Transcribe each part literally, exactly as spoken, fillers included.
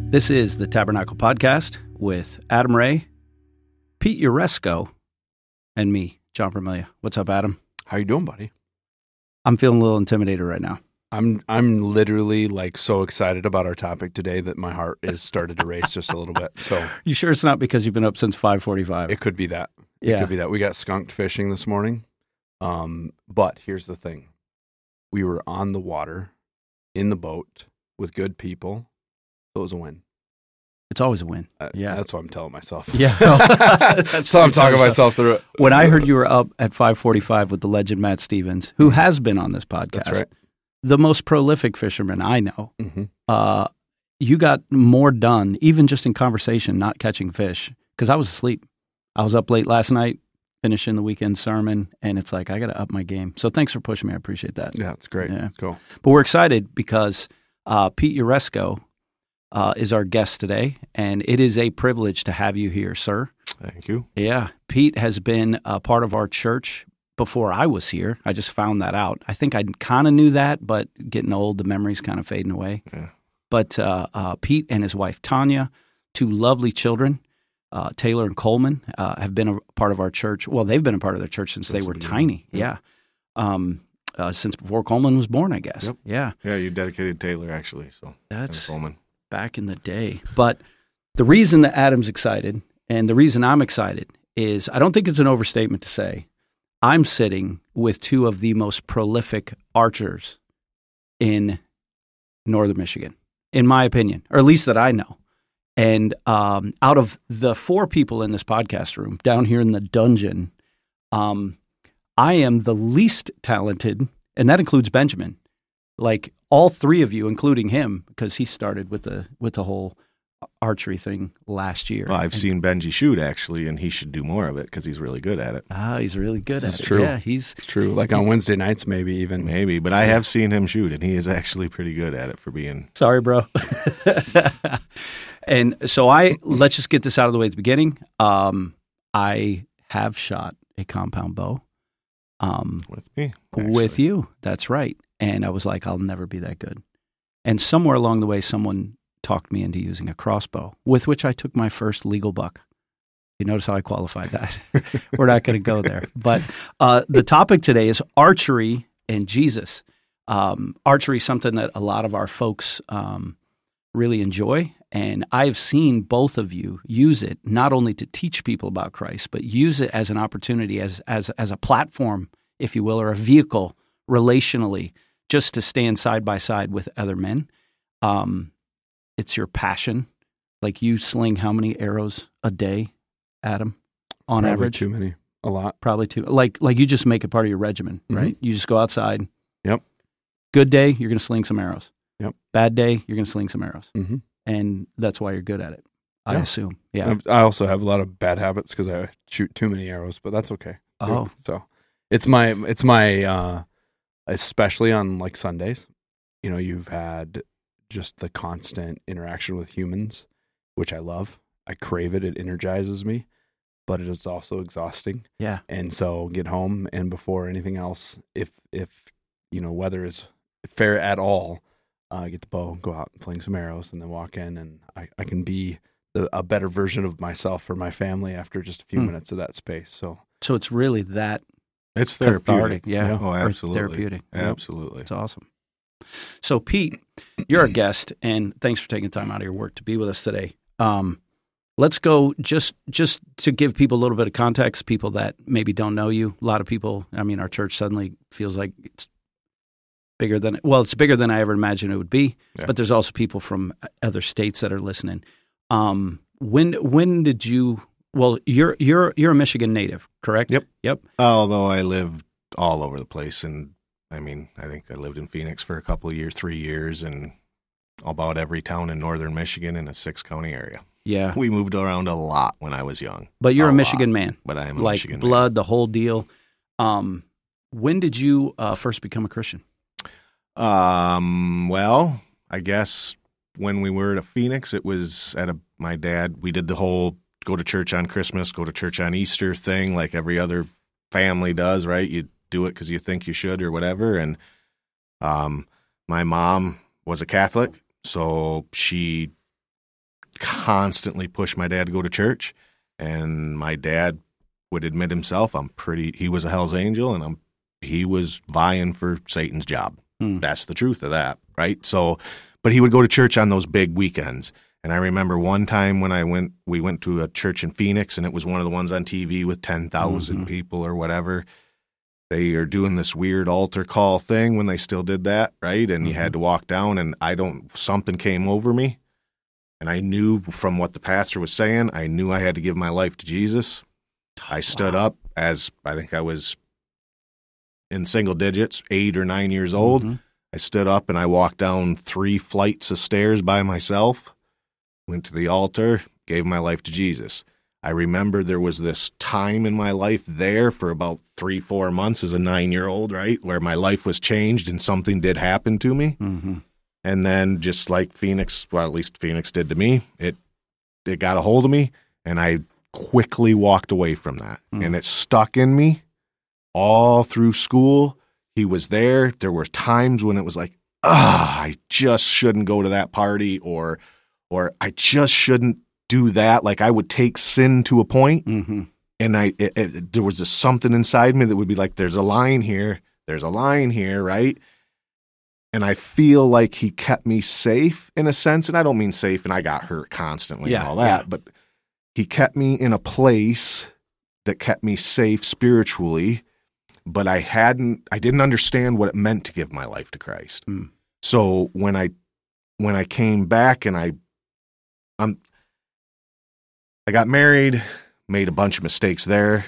This is the Tabernacle Podcast with Adam Ray, Pete Uresco, and me, John Vermiglia. What's up, Adam? How you doing, buddy? I'm feeling a little intimidated right now. I'm I'm literally like so excited about our topic today that my heart is started to race just a little bit. So You sure it's not because you've been up since five forty-five? it could be that. It Yeah. could be that. We got skunked fishing this morning. Um, but here's the thing. We were on the water, in the boat, with good people. So it was a win. It's always a win. Uh, Yeah. That's what I'm telling myself. Yeah. That's how I'm talking myself through it. When I heard you were up at five forty-five with the legend Matt Stevens, who has been on this podcast, That's right. the most prolific fisherman I know, Mm-hmm. uh, you got more done, even just in conversation, not catching fish, because I was asleep. I was up late last night, finishing the weekend sermon, and it's like, I got to up my game. So thanks for pushing me. I appreciate that. Yeah, it's great. Yeah. Let's go. But we're excited because uh, Pete Uresco uh, is our guest today, and it is a privilege to have you here, sir. Thank you. Yeah. Pete has been a part of our church before I was here. I just found that out. I think I kind of knew that, but getting old, the memory's kind of fading away. Yeah. But uh, uh, Pete and his wife, Tanya, two lovely children, uh, Taylor and Coleman, uh, have been a part of our church. Well, they've been a part of their church since, Since they were the tiny. beginning. Yeah. Um, uh, since before Coleman was born, I guess. Yep. Yeah. Yeah, you dedicated Taylor, actually. So That's Coleman. back in the day. But the reason that Adam's excited and the reason I'm excited is I don't think it's an overstatement to say I'm sitting with two of the most prolific archers in northern Michigan, in my opinion, or at least that I know. And um, out of the four people in this podcast room down here in the dungeon, um, I am the least talented, and that includes Benjamin. Like all three of you, including him, because he started with the with the whole archery thing last year. Well, I've And- seen Benji shoot, actually, and he should do more of it because he's really good at it. Ah, he's really good This at is it. true. Yeah, he's It's true. Like on Wednesday nights, maybe even. Maybe, but I have seen him shoot, and he is actually pretty good at it for being... sorry, bro. And so I let's just get this out of the way at the beginning. Um, I have shot a compound bow. Um, With me. with actually. you. That's right. And I was like, I'll never be that good. And somewhere along the way, someone talked me into using a crossbow, with which I took my first legal buck. You notice how I qualified that. We're not going to go there. But uh, the topic today is archery and Jesus. Um, archery is something that a lot of our folks um, really enjoy. And I've seen both of you use it not only to teach people about Christ, but use it as an opportunity, as as as a platform, if you will, or a vehicle relationally, just to stand side by side with other men. Um, it's your passion. Like you sling how many arrows a day, Adam, on Probably average? too many. A lot. Probably two. Like like you just make it part of your regimen, Mhm. right? You just go outside. Yep. Good day, you're going to sling some arrows. Yep. Bad day, you're going to sling some arrows. Mm-hmm. And that's why you're good at it, I Yeah. assume. Yeah. I also have a lot of bad habits because I shoot too many arrows, but that's okay. Oh. So it's my, it's my, uh, especially on like Sundays, you know, you've had just the constant interaction with humans, which I love. I crave it. It energizes me, but it is also exhausting. Yeah. And so get home, and before anything else, if, if, you know, weather is fair at all, uh, get the bow, go out and fling some arrows, and then walk in, and I, I can be the, a better version of myself or my family after just a few Hmm. minutes of that space. So So it's really that It's cathartic. therapeutic. Yeah. Yeah. Oh, Or absolutely. Therapeutic. Absolutely. It's awesome. So, Pete, you're a guest, and thanks for taking time out of your work to be with us today. Um, let's go just just to give people a little bit of context, people that maybe don't know you. A lot of people, I mean, our church suddenly feels like it's bigger than, well, it's bigger than I ever imagined it would be, Yeah. but there's also people from other states that are listening. Um, when when did you, well, you're you're you're a Michigan native, correct? Yep. Yep. Although I lived all over the place, and I mean, I think I lived in Phoenix for a couple of years, three years, and about every town in northern Michigan in a six-county area. Yeah. We moved around a lot when I was young, But you're a, A Michigan lot. man. but I am a Like Michigan blood, the whole deal. Um, when did you uh, first become a Christian? man. Um, well, I guess when we were at Phoenix, it was at a my dad. We did the whole go to church on Christmas, go to church on Easter thing, like every other family does, right? You do it because you think you should or whatever. And um, my mom was a Catholic, so she constantly push my dad to go to church, and my dad would admit himself, I'm pretty, he was a Hell's Angel, and I'm, he was vying for Satan's job. Hmm. That's the truth of that, right? So, but he would go to church on those big weekends. And I remember one time when I went, we went to a church in Phoenix, and it was one of the ones on T V with ten thousand mm-hmm. people or whatever. They are doing this weird altar call thing when they still did that, right? And mm-hmm. you had to walk down, and I don't, something came over me. And I knew from what the pastor was saying, I knew I had to give my life to Jesus. I stood wow. up as, I think I was in single digits, eight or nine years old. Mm-hmm. I stood up and I walked down three flights of stairs by myself, went to the altar, gave my life to Jesus. I remember there was this time in my life there for about three, four months as a nine-year-old, right, where my life was changed and something did happen to me. Mm-hmm. And then just like Phoenix, well, at least Phoenix did to me, it it got a hold of me, and I quickly walked away from that. Mm. And it stuck in me all through school. He was there. There were times when it was like, ah, I just shouldn't go to that party, or or I just shouldn't do that. Like I would take sin to a point, mm-hmm. and I it, it, there was just something inside me that would be like, there's a line here, there's a line here, right? And I feel like he kept me safe in a sense, and I don't mean safe and I got hurt constantly yeah, and all that, yeah. but he kept me in a place that kept me safe spiritually, but I hadn't, I didn't understand what it meant to give my life to Christ. Mm. So when I, when I came back and I, I'm, I got married, made a bunch of mistakes there,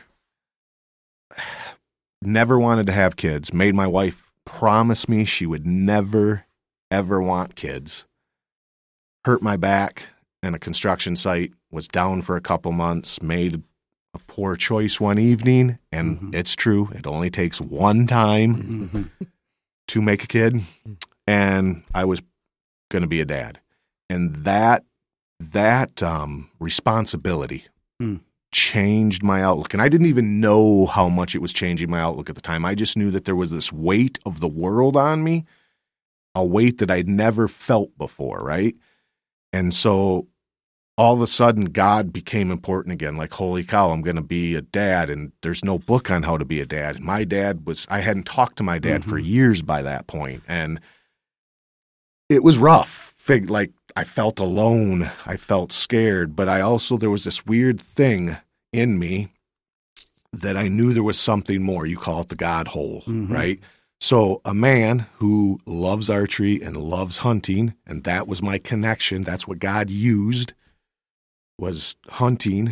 never wanted to have kids, made my wife promise me she would never, ever want kids, hurt my back in a construction site, was down for a couple months, made a poor choice one evening, and mm-hmm. it's true, it only takes one time mm-hmm. to make a kid, and I was going to be a dad. And that that um, responsibility mm. changed my outlook. And I didn't even know how much it was changing my outlook at the time. I just knew that there was this weight of the world on me, a weight that I'd never felt before, right? And so all of a sudden, God became important again. Like, holy cow, I'm going to be a dad, and there's no book on how to be a dad. And my dad was, I hadn't talked to my dad mm-hmm. for years by that point, and it was rough. Fig- like, I felt alone. I felt scared, but I also, there was this weird thing in me that I knew there was something more. You call it the God hole, mm-hmm. right? So a man who loves archery and loves hunting, and that was my connection. That's what God used, was hunting.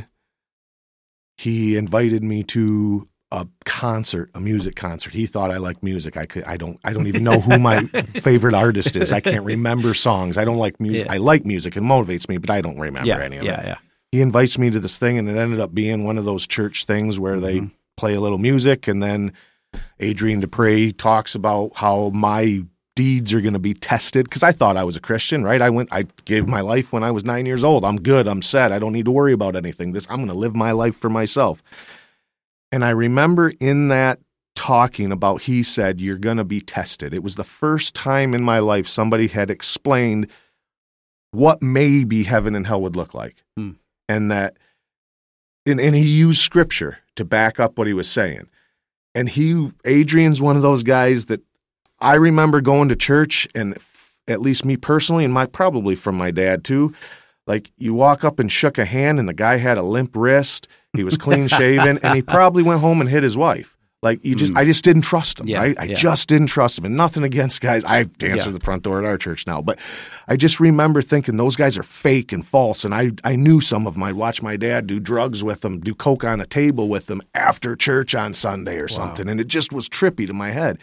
He invited me to a concert, a music concert. He thought I liked music. I could, I don't, I don't even know who my favorite artist is. I can't remember songs. I don't like music. Yeah. I like music. It motivates me, but I don't remember yeah, any of yeah, it. Yeah. He invites me to this thing, and it ended up being one of those church things where they mm-hmm. play a little music, and then Adrian Dupre talks about how my deeds are going to be tested, because I thought I was a Christian, right? I went, I gave my life when I was nine years old. I'm good. I'm set. I don't need to worry about anything. This, I'm going to live my life for myself. And I remember in that talking about, he said, you're going to be tested. It was the first time in my life somebody had explained what maybe heaven and hell would look like. Hmm. And that, and, and he used scripture to back up what he was saying. And he, Adrian's one of those guys that I remember going to church, and at least me personally, and my probably from my dad too, like you walk up and shook a hand, and the guy had a limp wrist. He was clean shaven, and he probably went home and hit his wife. Like you just, mm. I just didn't trust him, yeah, right? I yeah. just didn't trust him, and nothing against guys. I answer yeah. the front door at our church now, but I just remember thinking those guys are fake and false. And I, I knew some of them. I'd watch my dad do drugs with them, do coke on a table with them after church on Sunday or wow. something, and it just was trippy to my head.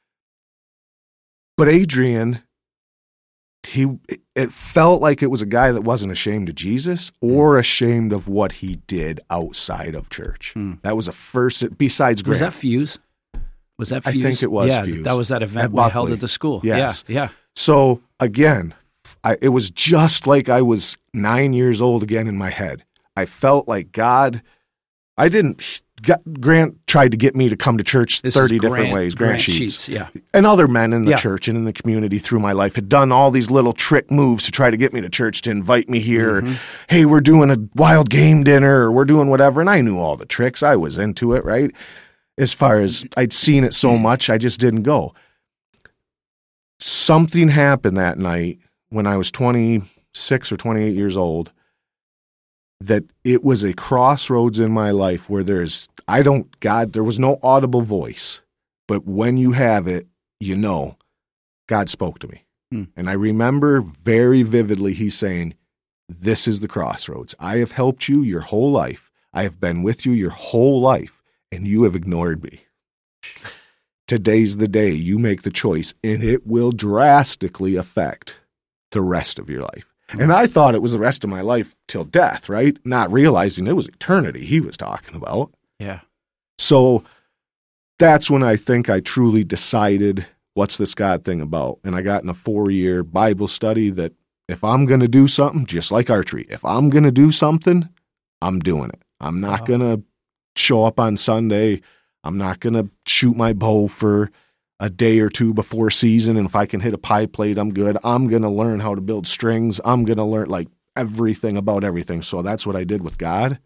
But Adrian, he it felt like it was a guy that wasn't ashamed of Jesus or ashamed of what he did outside of church. Mm. That was a first, besides Grant. Was that Fuse? Was that Fuse? I think it was yeah, Fuse. That was that event at we held at the school. Yes. Yeah, yeah. So again, I, it was just like I was nine years old again in my head. I felt like God, I didn't, Grant tried to get me to come to church This thirty is different Grant- ways. Grant, Grant Sheets. Sheets, yeah. And other men in the Yeah. church and in the community through my life had done all these little trick moves to try to get me to church, to invite me here. Mm-hmm. Or, hey, we're doing a wild game dinner, or we're doing whatever. And I knew all the tricks. I was into it, right? As far as I'd seen it so much, I just didn't go. Something happened that night when I was twenty-six or twenty-eight years old, that it was a crossroads in my life where there's, I don't, God, there was no audible voice, but when you have it, you know, God spoke to me. Hmm. And I remember very vividly he saying, this is the crossroads. I have helped you your whole life. I have been with you your whole life, and you have ignored me. Today's the day you make the choice, and it will drastically affect the rest of your life. And I thought it was the rest of my life till death, right? Not realizing it was eternity he was talking about. Yeah. So that's when I think I truly decided, what's this God thing about? And I got in a four-year Bible study that if I'm going to do something, just like archery, if I'm going to do something, I'm doing it. I'm not Wow. going to show up on Sunday. I'm not going to shoot my bow for a day or two before season, and if I can hit a pie plate, I'm good. I'm going to learn how to build strings. I'm going to learn like everything about everything. So that's what I did with God.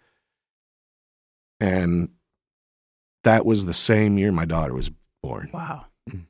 And that was the same year my daughter was born. Wow.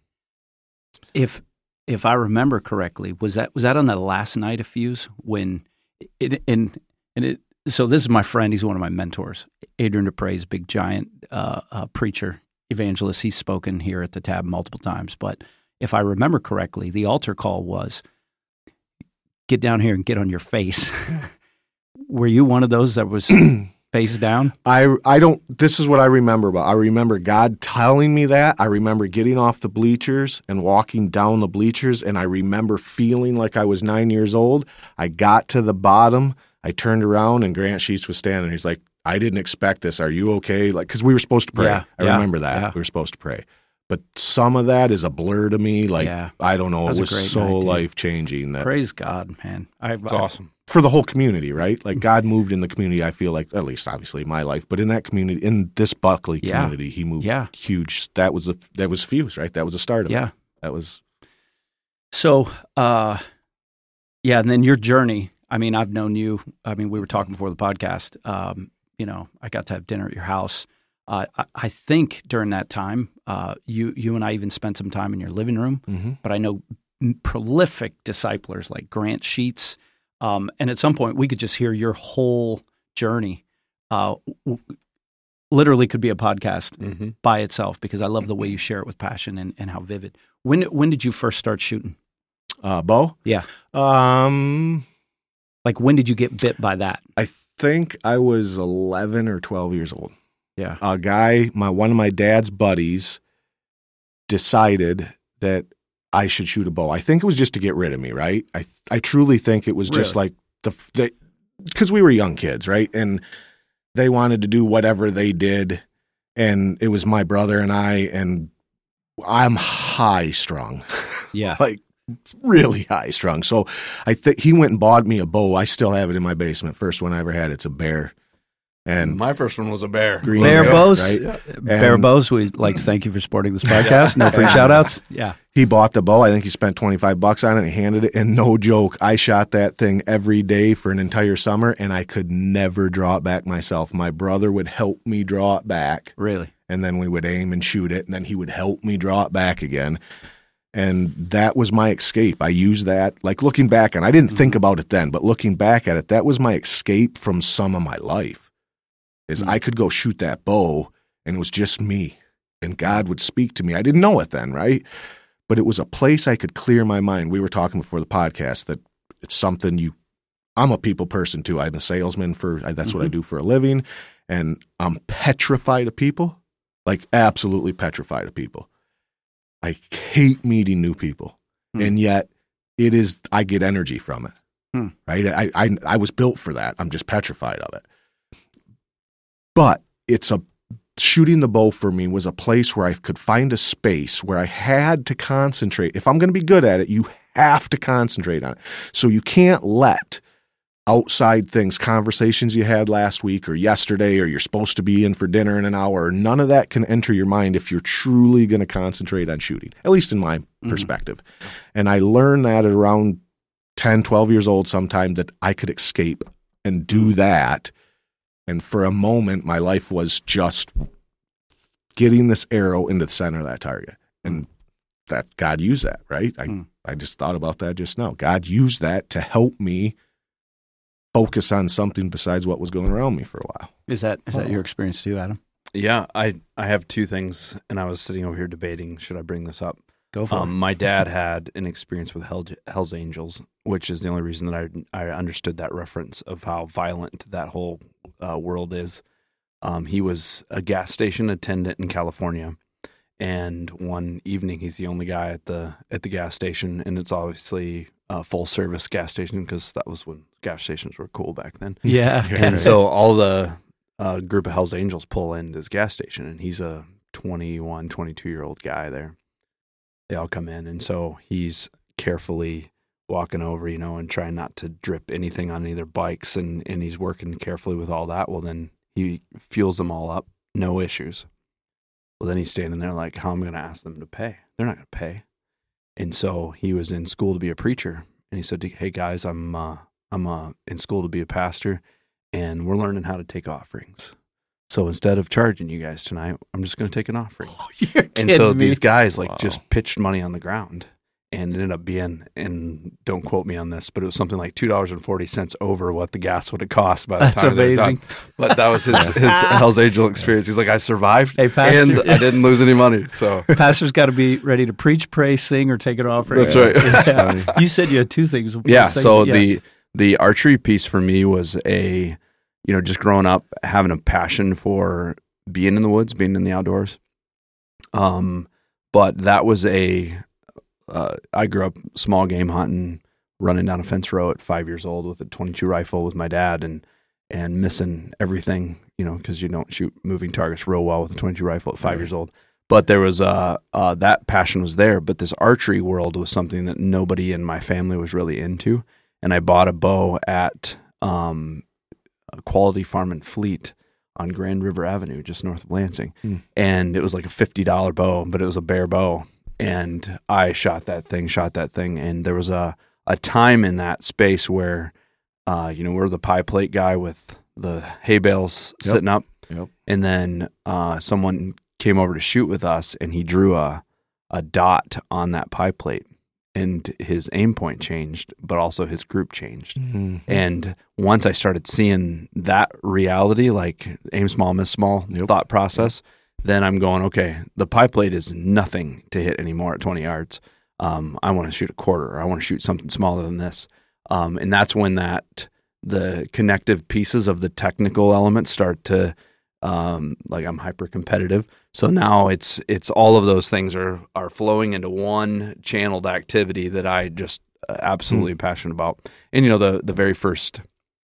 If if I remember correctly, was that was that on the last night of Fuse when it and and it so this is my friend, he's one of my mentors. Adrian DePray's big giant uh, uh, preacher, evangelist. He's spoken here at the Tab multiple times. But if I remember correctly, the altar call was, get down here and get on your face. Were you one of those that was face down? I, I don't, this is what I remember about. I remember God telling me that. I remember getting off the bleachers and walking down the bleachers, and I remember feeling like I was nine years old. I got to the bottom. I turned around, and Grant Sheets was standing. He's like, I didn't expect this. Are you okay? Like, because we were supposed to pray. Yeah, I yeah, remember that. yeah. We were supposed to pray. But some of that is a blur to me. Like, Yeah. I don't know. That It was was a great so night, dude. life-changing. That Praise God, man. I, It's awesome. for the whole community, right? Like, God moved in the community, I feel like, at least obviously in my life, but in that community, in this Buckley Yeah. community, he moved Yeah. huge. That was a, that was Fuse, right? That was the start of it. Yeah. That was, So, uh, yeah, and then your journey. I mean, I've known you. I mean, we were talking before the podcast. Um, you know, I got to have dinner at your house. Uh, I, I think during that time, uh, you you and I even spent some time in your living room. mm-hmm. But I know m- prolific disciplers like Grant Sheets. Um, and at some point, we could just hear your whole journey. Uh, w- literally could be a podcast Mm-hmm. by itself, because I love the way you share it with passion and, and how vivid. When when did you first start shooting? uh, Bo? Yeah. Um, Like, when did you get bit by that? I think I was eleven or twelve years old. Yeah. A guy, my one of my dad's buddies, decided that I should shoot a bow. I think it was just to get rid of me, right? I I truly think it was just Really? like the the because we were young kids, right? And they wanted to do whatever they did, and it was my brother and I, and I'm high strung, Yeah. like really high strung. So I think he went and bought me a bow. I still have it in my basement. First one I ever had. It's a bear, and My first one was a bear. green Bear tail, bows? right? Yeah. Bear And- Bows, we like to thank you for supporting this podcast. No free Yeah. shout outs. Yeah. He bought the bow. I think he spent twenty-five bucks on it and he handed it. And no joke, I shot that thing every day for an entire summer, and I could never draw it back myself. My brother would help me draw it back, Really? and then we would aim and shoot it, and then he would help me draw it back again. And that was my escape. I used that, like looking back, and I didn't think about it then, but looking back at it, that was my escape from some of my life. Is Mhm. I could go shoot that bow, and it was just me, and God would speak to me. I didn't know it then, right? But it was a place I could clear my mind. We were talking before the podcast that it's something you, I'm a people person too. I'm a salesman for, that's what I Mhm. do for a living. And I'm petrified of people, like absolutely petrified of people. I hate meeting new people. Hmm. And yet it is, I get energy from it, Hmm. right? I, I, I was built for that. I'm just petrified of it. But it's a, shooting the bow for me was a place where I could find a space where I had to concentrate. If I'm going to be good at it, you have to concentrate on it. So you can't let outside things, conversations you had last week or yesterday, or you're supposed to be in for dinner in an hour, none of that can enter your mind if you're truly going to concentrate on shooting, at least in my mm-hmm. perspective. And I learned that at around ten, twelve years old sometime, that I could escape and do that. And for a moment, my life was just getting this arrow into the center of that target. And that God used that, right? I, mm. I just thought about that just now. God used that to help me focus on something besides what was going around me for a while. Is that is that oh. your experience too, Adam? Yeah, I I have two things, and I was sitting over here debating, should I bring this up? Go for um, it. My dad had an experience with Hell, Hell's Angels, which is the only reason that I I understood that reference of how violent that whole uh, world is. Um, he was a gas station attendant in California, and one evening he's the only guy at the at the gas station, and it's obviously a full service gas station because that was when gas stations were cool back then. Yeah, and so all the uh, group of Hell's Angels pull into this gas station, and he's a twenty-one, twenty-two year old guy there. They all come in, and so he's carefully walking over, you know, and trying not to drip anything on any of their bikes, and, and he's working carefully with all that. Well, then he fuels them all up, no issues. Well, then he's standing there like, how am I going to ask them to pay? They're not going to pay. And so he was in school to be a preacher, and he said, hey, guys, I'm uh, I'm uh, in school to be a pastor, and we're learning how to take offerings. So instead of charging you guys tonight, I'm just going to take an offering. Oh, you're and so me. These guys like Wow. just pitched money on the ground, and it ended up being, and don't quote me on this, but it was something like two dollars and forty cents over what the gas would have cost by the That's time they were amazing. done. But that was his, his Hell's Angel experience. He's like, I survived, Hey, Pastor. and I didn't lose any money. So Pastor's got to be ready to preach, pray, sing, or take an offering. That's right. That's Yeah. You said you had two things. yeah, Second, so yeah. the the archery piece for me was a, you know, just growing up, having a passion for being in the woods, being in the outdoors. Um, but that was a, uh, I grew up small game hunting, running down a fence row at five years old with a twenty-two rifle with my dad, and and missing everything, you know, because you don't shoot moving targets real well with a twenty-two rifle at five right. years old. But there was uh, uh, that passion was there, but this archery world was something that nobody in my family was really into. And I bought a bow at um, Quality Farm and Fleet on Grand River Avenue, just north of Lansing. Hmm. And it was like a fifty dollar bow, but it was a bare bow. And I shot that thing, shot that thing. And there was a, a time in that space where, uh, you know, we're the pie plate guy with the hay bales Yep. sitting up. Yep. And then uh, someone came over to shoot with us, and he drew a, a dot on that pie plate. And his aim point changed, but also his group changed. Mm-hmm. And once I started seeing that reality, like aim small, miss small yep. thought process, then I'm going, okay, the pie plate is nothing to hit anymore at twenty yards. Um, I want to shoot a quarter, or I want to shoot something smaller than this. Um, and that's when that the connective pieces of the technical elements start to, um, like I'm hyper competitive. So now it's it's all of those things are are flowing into one channeled activity that I just uh, absolutely mm. passionate about. And you know, the the very first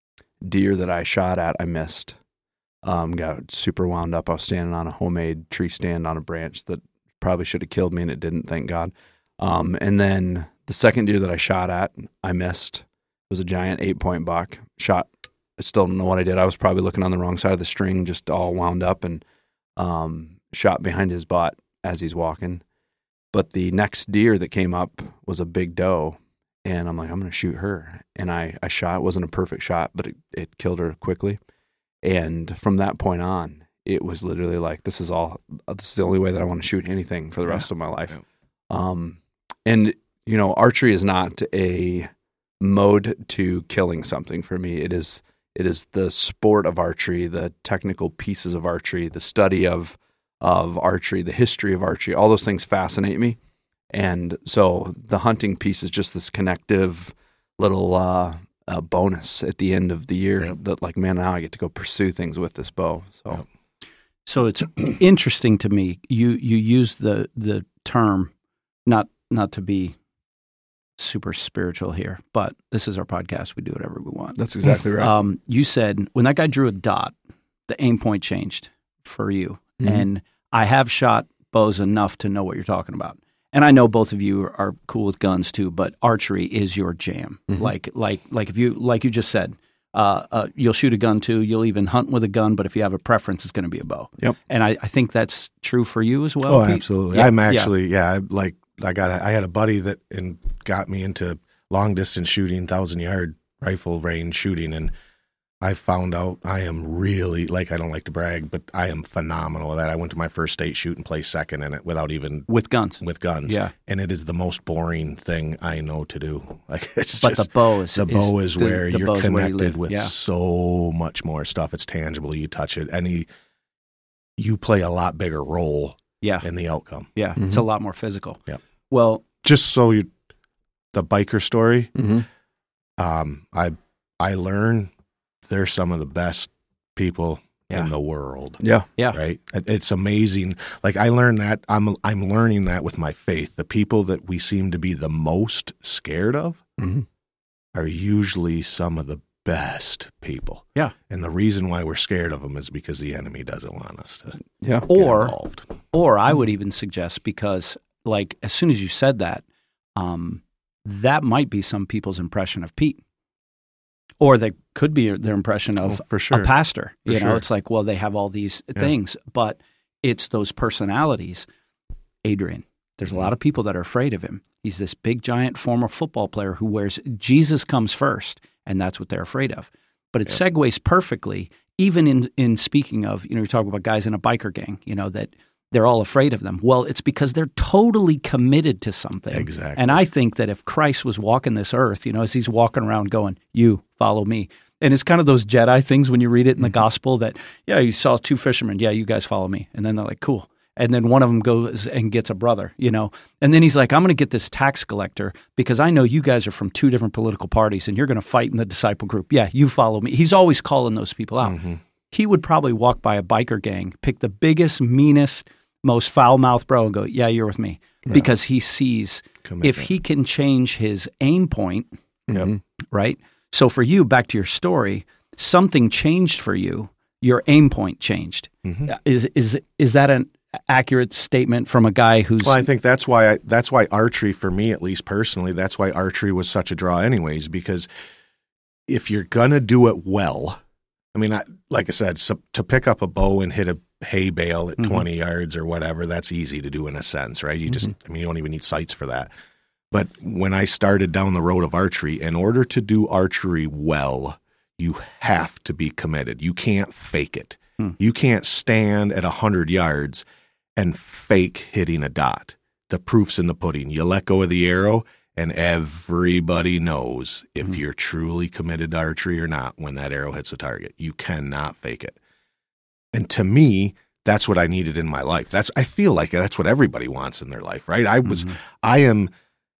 deer that I shot at, I missed. Um, got super wound up. I was standing on a homemade tree stand on a branch that probably should have killed me, and it didn't, thank God. Um, and then the second deer that I shot at, I missed. It was a giant eight point buck. Shot. I still don't know what I did. I was probably looking on the wrong side of the string, just all wound up, and um, shot behind his butt as he's walking. But the next deer that came up was a big doe, and I'm like, I'm going to shoot her. And I, I shot. It wasn't a perfect shot, but it, it killed her quickly. And from that point on, it was literally like, this is all, this is the only way that I want to shoot anything for the rest yeah. of my life. Yeah. Um, and, you know, archery is not a mode to killing something for me. It is, it is the sport of archery, the technical pieces of archery, the study of, of archery, the history of archery. All those things fascinate me. And so the hunting piece is just this connective little, uh, a bonus at the end of the year yep. that like, man, now I get to go pursue things with this bow. So, yep. so it's interesting to me. You, you use the, the term, not, not to be super spiritual here, but this is our podcast. We do whatever we want. That's exactly right. Um, you said when that guy drew a dot, the aim point changed for you. Mm-hmm. And I have shot bows enough to know what you're talking about. And I know both of you are cool with guns too, but archery is your jam. Mm-hmm. Like, like, like if you, like you just said, Uh, uh, you'll shoot a gun too. You'll even hunt with a gun. But if you have a preference, it's going to be a bow. Yep. And I, I think that's true for you as well. Oh, Pete? absolutely. Yeah, I'm actually, yeah, I, like I got, a, I had a buddy that and got me into long distance shooting, thousand yard rifle range shooting, and I found out I am really, like, I don't like to brag, but I am phenomenal at that. I went to my first state shoot and placed second in it without even with guns. With guns, yeah. And it is the most boring thing I know to do. Like it's but just the bow is the bow is, the, where the you're connected where you with yeah. so much more stuff. It's tangible. You touch it, any you play a lot bigger role. Yeah. in the outcome. Yeah, mm-hmm. It's a lot more physical. Yeah. Well, just so you, the biker story. Mm-hmm. Um, I I learned. They're some of the best people yeah. in the world. Yeah. Yeah. Right. It's amazing. Like I learned that I'm, I'm learning that with my faith. The people that we seem to be the most scared of mm-hmm. are usually some of the best people. Yeah. And the reason why we're scared of them is because the enemy doesn't want us to yeah. get or, involved. Or I would even suggest, because like as soon as you said that, um, that might be some people's impression of Pete. Or they could be their impression of oh, for sure. a pastor. For you know, sure. it's like, well, they have all these yeah. things, but it's those personalities. Adrian, there's mm-hmm. a lot of people that are afraid of him. He's this big, giant former football player who wears Jesus comes first, and that's what they're afraid of. But it yeah. segues perfectly, even in, in speaking of, you know, you're talking about guys in a biker gang, you know, that they're all afraid of them. Well, it's because they're totally committed to something. Exactly. And I think that if Christ was walking this earth, you know, as he's walking around going, you follow me. And it's kind of those Jedi things when you read it in the mm-hmm. gospel that, yeah, you saw two fishermen. Yeah, you guys follow me. And then they're like, cool. And then one of them goes and gets a brother, you know. And then he's like, I'm going to get this tax collector because I know you guys are from two different political parties and you're going to fight in the disciple group. Yeah, you follow me. He's always calling those people out. Mm-hmm. He would probably walk by a biker gang, pick the biggest, meanest, most foul-mouthed bro and go, yeah, you're with me. Yeah. Because he sees Commitment. If he can change his aim point, mm-hmm. right? So for you, back to your story, something changed for you. Your aim point changed. Mm-hmm. Is is is that an accurate statement from a guy who's... Well, I think that's why I, that's why archery, for me at least personally, that's why archery was such a draw anyways, because if you're going to do it well, I mean, I, like I said, so, to pick up a bow and hit a hay bale at mm-hmm. twenty yards or whatever, that's easy to do in a sense, right? You just, mm-hmm. I mean, you don't even need sights for that. But when I started down the road of archery, in order to do archery well, you have to be committed. You can't fake it. Hmm. You can't stand at one hundred yards and fake hitting a dot. The proof's in the pudding. You let go of the arrow, and everybody knows if hmm. you're truly committed to archery or not when that arrow hits the target. You cannot fake it. And to me, that's what I needed in my life. That's I feel like that's what everybody wants in their life, right? I was, mm-hmm. I am,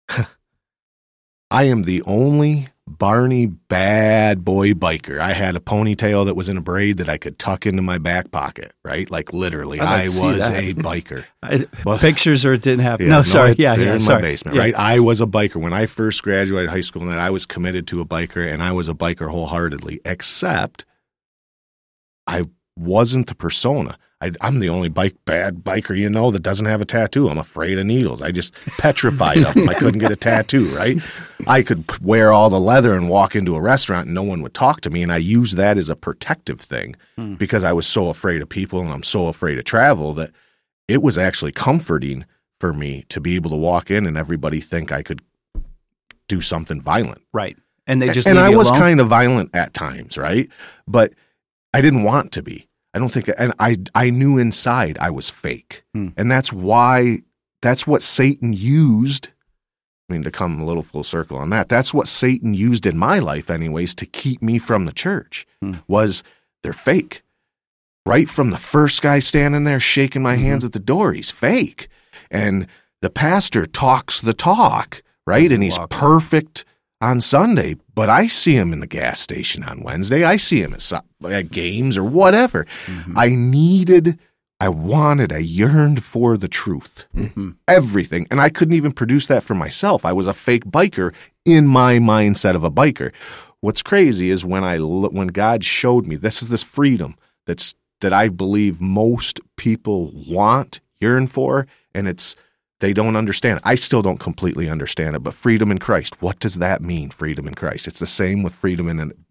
I am the only Barney bad boy biker. I had a ponytail that was in a braid that I could tuck into my back pocket, right? Like literally, I was a biker. I, well, pictures or it didn't happen. Yeah, no, no, sorry. it, yeah, they're yeah, in sorry. my basement, yeah. right? I was a biker when I first graduated high school. And that I was committed to a biker, and I was a biker wholeheartedly. Except, I wasn't the persona. I, I'm the only bike bad biker you know that doesn't have a tattoo. I'm afraid of needles. I just petrified of them. I couldn't get a tattoo, right? I could wear all the leather and walk into a restaurant and no one would talk to me, and I used that as a protective thing hmm. because I was so afraid of people and I'm so afraid of travel that it was actually comforting for me to be able to walk in and everybody think I could do something violent. Right. And they just And leave I you was alone? kind of violent at times, right? But I didn't want to be. I don't think, and I I knew inside I was fake. Hmm. And that's why, that's what Satan used, I mean, to come a little full circle on that, that's what Satan used in my life anyways to keep me from the church, hmm. was they're fake. Right from the first guy standing there shaking my mm-hmm. hands at the door, he's fake. And the pastor talks the talk, right? And he's perfect on Sunday, but I see him in the gas station on Wednesday. I see him at, at games or whatever. Mm-hmm. I needed, I wanted, I yearned for the truth. Mm-hmm. Everything. And I couldn't even produce that for myself. I was a fake biker in my mindset of a biker. What's crazy is when I when God showed me this is this freedom that's that I believe most people want, yearn for, and it's they don't understand it. I still don't completely understand it, but freedom in Christ, what does that mean, freedom in Christ? It's the same with freedom in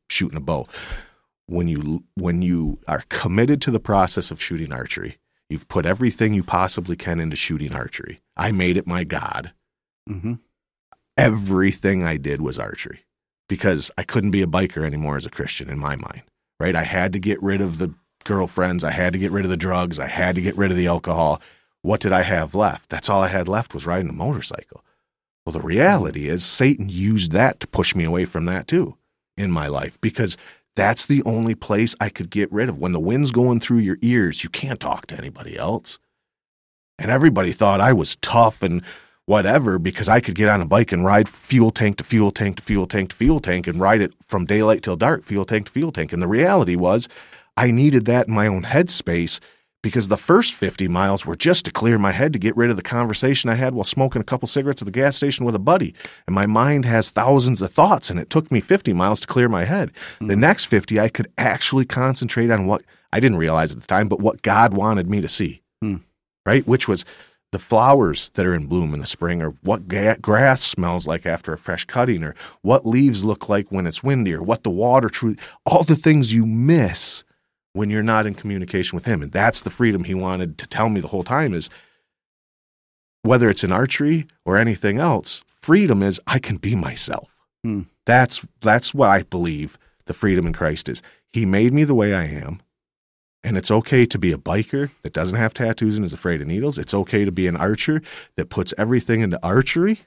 shooting a bow. When you when you are committed to the process of shooting archery, you've put everything you possibly can into shooting archery. I made it my God. Mm-hmm. Everything I did was archery because I couldn't be a biker anymore as a Christian in my mind, right? I had to get rid of the girlfriends. I had to get rid of the drugs. I had to get rid of the alcohol. What did I have left? That's all I had left was riding a motorcycle. Well, the reality is Satan used that to push me away from that too in my life because that's the only place I could get rid of. When the wind's going through your ears, you can't talk to anybody else. And everybody thought I was tough and whatever because I could get on a bike and ride fuel tank to fuel tank to fuel tank to fuel tank and ride it from daylight till dark, fuel tank to fuel tank. And the reality was I needed that in my own headspace because the first fifty miles were just to clear my head to get rid of the conversation I had while smoking a couple cigarettes at the gas station with a buddy. And my mind has thousands of thoughts, and it took me fifty miles to clear my head. Mm. The next fifty, I could actually concentrate on what I didn't realize at the time, but what God wanted me to see, mm. right? Which was the flowers that are in bloom in the spring, or what ga- grass smells like after a fresh cutting, or what leaves look like when it's windy, or what the water truly, all the things you miss when you're not in communication with him. And that's the freedom he wanted to tell me the whole time is whether it's in archery or anything else, freedom is I can be myself. Hmm. That's, that's what I believe the freedom in Christ is. He made me the way I am. And it's okay to be a biker that doesn't have tattoos and is afraid of needles. It's okay to be an archer that puts everything into archery,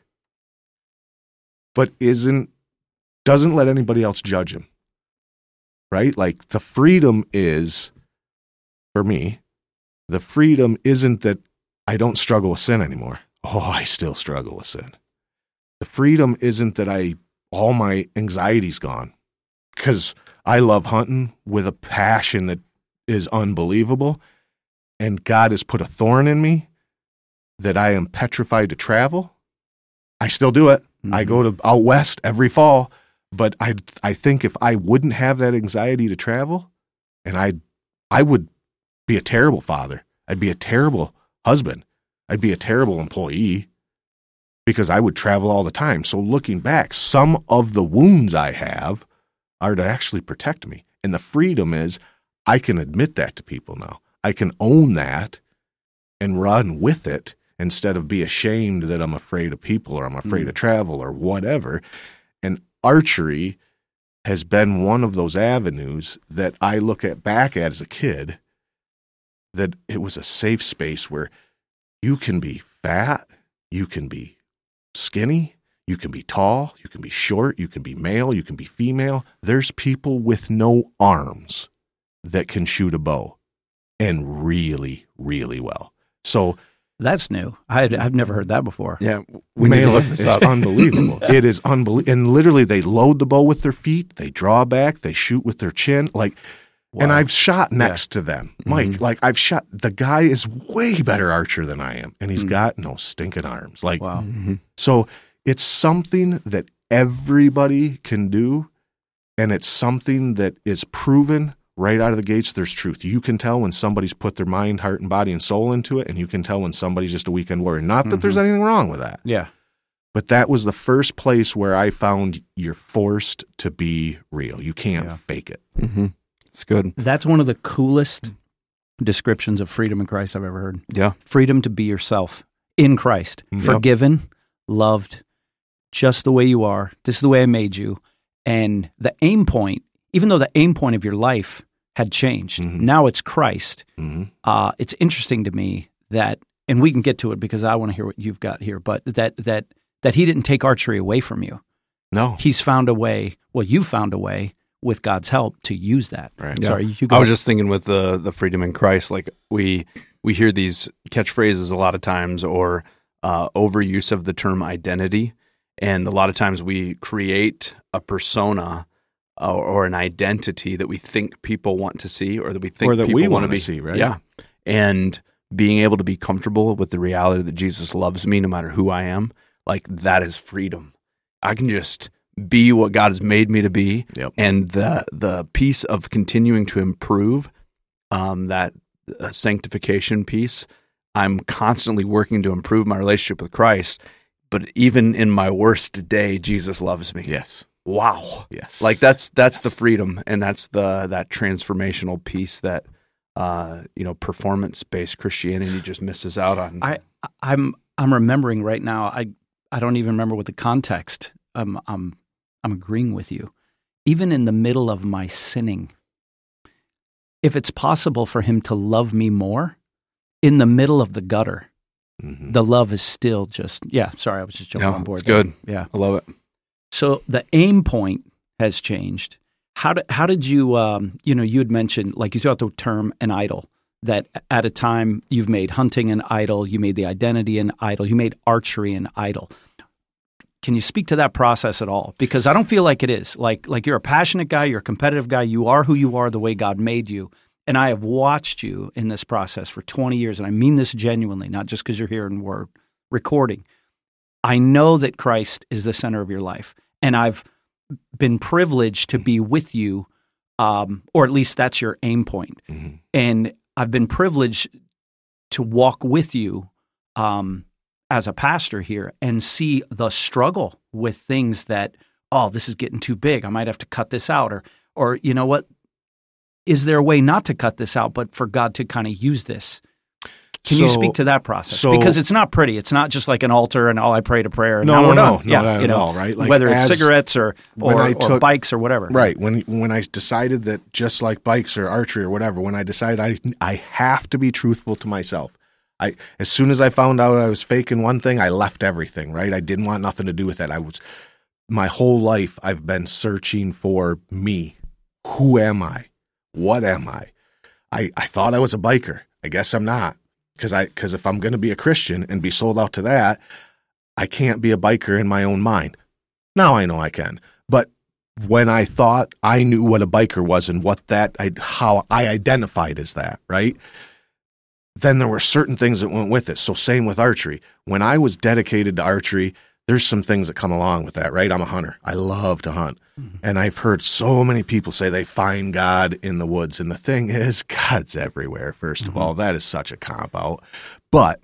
but isn't, doesn't let anybody else judge him. Right? Like the freedom is, for me, the freedom isn't that I don't struggle with sin anymore. Oh, I still struggle with sin. The freedom isn't that I, all my anxiety's gone because I love hunting with a passion that is unbelievable. And God has put a thorn in me that I am petrified to travel. I still do it. Mm-hmm. I go to out west every fall. But I I think if I wouldn't have that anxiety to travel, and I I would be a terrible father. I'd be a terrible husband. I'd be a terrible employee because I would travel all the time. So looking back, some of the wounds I have are to actually protect me. And the freedom is I can admit that to people now. I can own that and run with it instead of be ashamed that I'm afraid of people or I'm afraid mm. of travel or whatever. And archery has been one of those avenues that I look at back at as a kid, that it was a safe space where you can be fat, you can be skinny, you can be tall, you can be short, you can be male, you can be female. There's people with no arms that can shoot a bow and really, really well. So that's new. I had, I've never heard that before. Yeah, we may look this up. Unbelievable. It is unbelievable. And literally, they load the bow with their feet, they draw back, they shoot with their chin. Like, wow. And I've shot next yeah. to them, Mike. Mm-hmm. Like I've shot. The guy is way better archer than I am, and he's mm-hmm. got no stinking arms. Like, wow. Mm-hmm. So it's something that everybody can do, and it's something that is proven. Right out of the gates, there's truth. You can tell when somebody's put their mind, heart, and body and soul into it, and you can tell when somebody's just a weekend warrior. Not that mm-hmm. there's anything wrong with that. Yeah. But that was the first place where I found you're forced to be real. You can't yeah. fake it. Mm-hmm. It's good. That's one of the coolest descriptions of freedom in Christ I've ever heard. Yeah. Freedom to be yourself in Christ. Yep. Forgiven, loved, just the way you are. This is the way I made you. And the aim point, even though the aim point of your life had changed. Mm-hmm. Now it's Christ. Mm-hmm. Uh, it's interesting to me that, and we can get to it because I want to hear what you've got here, but that that that he didn't take archery away from you. No. He's found a way, well, you found a way with God's help to use that. Right. Yeah. Sorry, you go. I was just thinking with the the freedom in Christ, like we we hear these catchphrases a lot of times, or uh, overuse of the term identity, and a lot of times we create a persona Or, or an identity that we think people want to see, or that we think or that people we want to be, see, right? Yeah, and being able to be comfortable with the reality that Jesus loves me no matter who I am, like that is freedom. I can just be what God has made me to be, yep. and the the piece of continuing to improve, um, that uh, sanctification piece. I'm constantly working to improve my relationship with Christ, but even in my worst day, Jesus loves me. Yes. Wow. Yes. Like that's that's yes. the freedom, and that's the that transformational piece that uh, you know, performance-based Christianity just misses out on. I I'm I'm remembering right now. I I don't even remember what the context. Um, I'm I'm agreeing with you. Even in the middle of my sinning, if it's possible for him to love me more, in the middle of the gutter, mm-hmm. the love is still just, yeah, sorry, I was just jumping no, on board. It's good. There. Yeah. I love it. So the aim point has changed. How did, how did you, um, you know, you had mentioned, like you threw out the term an idol, that at a time you've made hunting an idol, you made the identity an idol, you made archery an idol. Can you speak to that process at all? Because I don't feel like it is. Like like you're a passionate guy, you're a competitive guy, you are who you are the way God made you. And I have watched you in this process for twenty years, and I mean this genuinely, not just because you're here and we're recording. I know that Christ is the center of your life, and I've been privileged to be with you, um, or at least that's your aim point. Mm-hmm. And I've been privileged to walk with you um as a pastor here and see the struggle with things that, oh, this is getting too big. I might have to cut this out. Or, or you know what? Is there a way not to cut this out, but for God to kind of use this? Can so, you speak to that process? So, because it's not pretty. It's not just like an altar and, oh, I prayed a prayer and no, now no, we're no, done. no, yeah, not you know, at all, right? Like whether as, it's cigarettes or or, or took, bikes or whatever. Right. When when I decided that just like bikes or archery or whatever, when I decided I I have to be truthful to myself. I, as soon as I found out I was faking one thing, I left everything, right? I didn't want nothing to do with that. I was, my whole life, I've been searching for me. Who am I? What am I? I, I thought I was a biker. I guess I'm not. Because I, because if I'm going to be a Christian and be sold out to that, I can't be a biker in my own mind. Now I know I can. But when I thought I knew what a biker was and what that, I, how I identified as that, right? Then there were certain things that went with it. So same with archery. When I was dedicated to archery, there's some things that come along with that, right? I'm a hunter. I love to hunt. Mm-hmm. And I've heard so many people say they find God in the woods. And the thing is, God's everywhere, first mm-hmm. of all. That is such a cop-out. But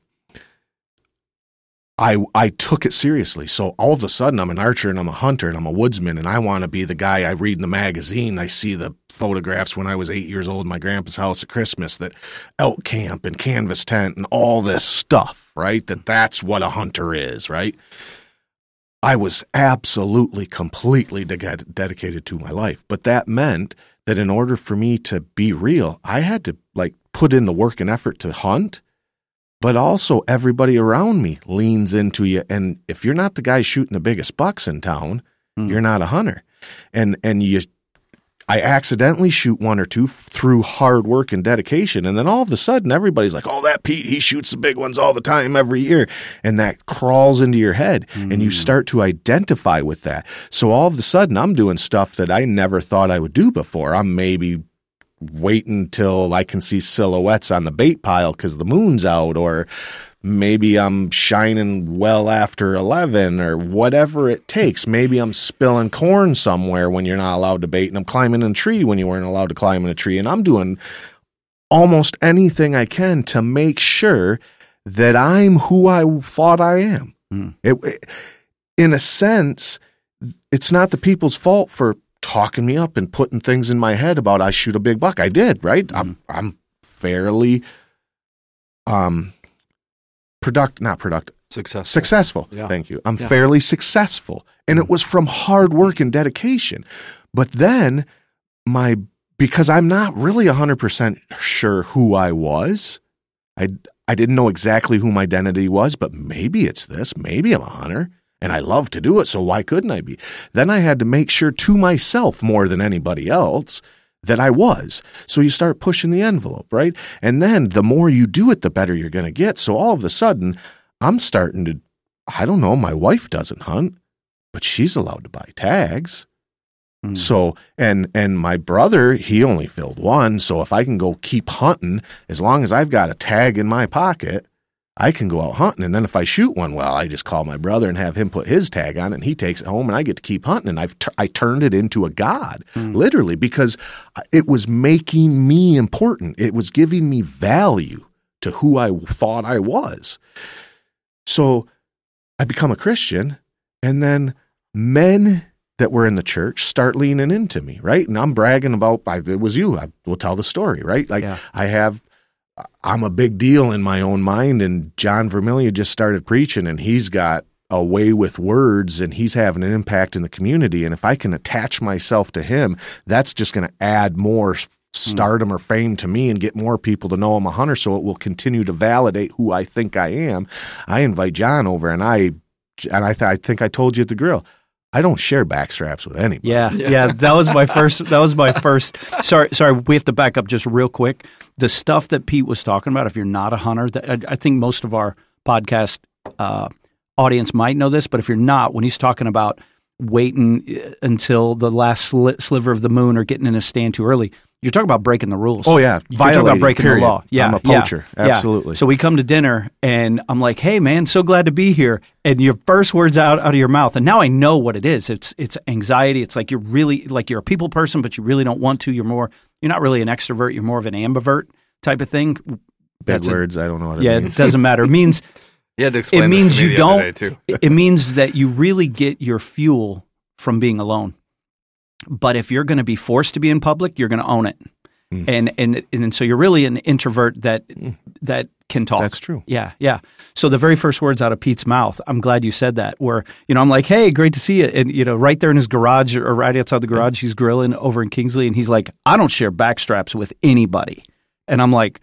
I I took it seriously. So all of a sudden, I'm an archer and I'm a hunter and I'm a woodsman and I want to be the guy. I read in the magazine. I see the photographs when I was eight years old in my grandpa's house at Christmas, that elk camp and canvas tent and all this stuff, right? That that's what a hunter is, right? I was absolutely, completely de- dedicated to my life. But that meant that in order for me to be real, I had to like put in the work and effort to hunt. But also everybody around me leans into you. And if you're not the guy shooting the biggest bucks in town, mm. you're not a hunter. And and you, I accidentally shoot one or two through hard work and dedication. And then all of a sudden everybody's like, oh, that Pete, he shoots the big ones all the time every year. And that crawls into your head mm. and you start to identify with that. So all of a sudden I'm doing stuff that I never thought I would do before. I'm maybe waiting till I can see silhouettes on the bait pile because the moon's out, or maybe I'm shining well after eleven, or whatever it takes. Maybe I'm spilling corn somewhere when you're not allowed to bait, and I'm climbing in a tree when you weren't allowed to climb in a tree, and I'm doing almost anything I can to make sure that I'm who I thought I am. Mm. It, it, in a sense, it's not the people's fault for talking me up and putting things in my head about I shoot a big buck. I did, right? Mm-hmm. I'm I'm fairly um product not productive. Successful. Successful. Yeah. Thank you. I'm yeah. fairly successful. And mm-hmm. it was from hard work and dedication. But then my because I'm not really one hundred percent sure who I was. I I didn't know exactly who my identity was, but maybe it's this, maybe I'm a hunter. And I love to do it, so why couldn't I be? Then I had to make sure to myself more than anybody else that I was. So you start pushing the envelope, right? And then the more you do it, the better you're going to get. So all of a sudden, I'm starting to, I don't know, my wife doesn't hunt, but she's allowed to buy tags. Mm. So, and and my brother, he only filled one. So if I can go keep hunting, as long as I've got a tag in my pocket, I can go out hunting. And then if I shoot one, well, I just call my brother and have him put his tag on it, and he takes it home and I get to keep hunting. And I've t- I turned it into a god, mm. literally, because it was making me important. It was giving me value to who I thought I was. So I become a Christian, and then men that were in the church start leaning into me, right? And I'm bragging about, I, it was you. I will tell the story, right? Like Yeah. I have, I'm a big deal in my own mind, and John Vermillion just started preaching, and he's got a way with words, and he's having an impact in the community. And if I can attach myself to him, that's just going to add more stardom or fame to me and get more people to know I'm a hunter, so it will continue to validate who I think I am. I invite John over, and I and I, th- I think I told you at the grill, I don't share backstraps with anybody. Yeah, yeah, that was my first. That was my first. Sorry, sorry. We have to back up just real quick. The stuff that Pete was talking about. If you're not a hunter, that, I, I think most of our podcast uh, audience might know this. But if you're not, when he's talking about waiting until the last sli- sliver of the moon or getting in a stand too early, you're talking about breaking the rules. Oh yeah, you're talking about breaking period. the law. Yeah, I'm a poacher. Yeah, Absolutely. Yeah. So we come to dinner, and I'm like, "Hey, man, so glad to be here." And your first words out out of your mouth, and now I know what it is. It's it's anxiety. It's like you're really like you're a people person, but you really don't want to. You're more. You're not really an extrovert. You're more of an ambivert type of thing. Big That's words. A, I don't know what it yeah, means. it doesn't matter. It means You had to explain it this means to me you the other don't. day, too. It means that you really get your fuel from being alone. But if you're going to be forced to be in public, you're going to own it. Mm. And, and and so you're really an introvert that that can talk. That's true. Yeah, yeah. So the very first words out of Pete's mouth, I'm glad you said that, were, you know, I'm like, "Hey, great to see you." And, you know, right there in his garage or right outside the garage, he's grilling over in Kingsley, and he's like, "I don't share backstraps with anybody." And I'm like,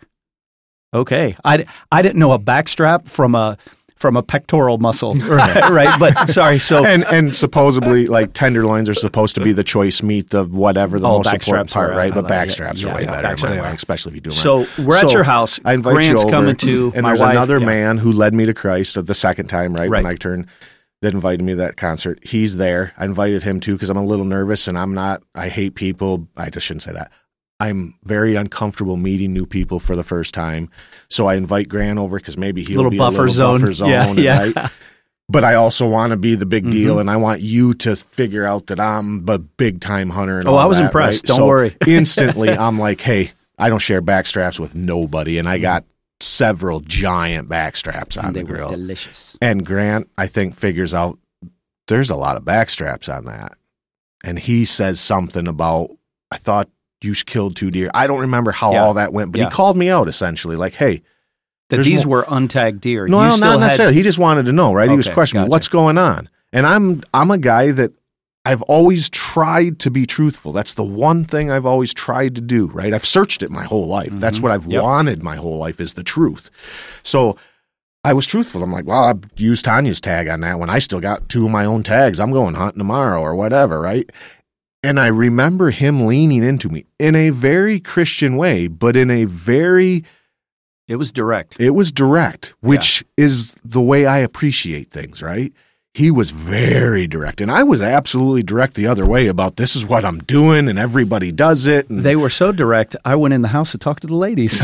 okay. I, I didn't know a backstrap from a from a pectoral muscle, right? right? But sorry, so and and supposedly like tenderloins are supposed to be the choice meat, the whatever the Oh, most important backstraps part, are- right? I But like it. backstraps Yeah, are way yeah, better in backstraps my are. mind, especially if you do them So right. we're at So, your house. I invite Grant's you over, coming to and my there's wife. another Yeah. man who led me to Christ the second time, right, Right. when I turned, that invited me to that concert. He's there. I invited him too because I'm a little nervous, and I'm not. I hate people. I just shouldn't say that. I'm very uncomfortable meeting new people for the first time, so I invite Grant over because maybe he'll Little be buffer a little zone. buffer zone, Yeah, and, yeah. right? But I also want to be the big deal, Mhm. and I want you to figure out that I'm a big time hunter. And Oh, all I was that, impressed. right? Don't So worry. instantly, I'm like, hey, I don't share backstraps with nobody, and I got several giant backstraps on they the were grill. delicious. And Grant, I think, figures out there's a lot of backstraps on that, and he says something about, I thought you killed two deer. I don't remember how Yeah. all that went, but Yeah. he called me out essentially, like, hey. That There's these more- were untagged deer. No, you no, still not had, necessarily. He just wanted to know, right? He was Okay, questioning gotcha. what's going on. And I'm I'm a guy that I've always tried to be truthful. That's the one thing I've always tried to do, right? I've searched it my whole life. That's what I've Yep. wanted my whole life, is the truth. So I was truthful. I'm like, well, I used Tanya's tag on that one. I still got two of my own tags. I'm going hunting tomorrow or whatever, right? And I remember him leaning into me in a very Christian way, but in a very It was direct. it was direct, which is the way I appreciate things, right? He was very direct, and I was absolutely direct the other way about this is what I'm doing, and everybody does it. And They were so direct, I went in the house to talk to the ladies.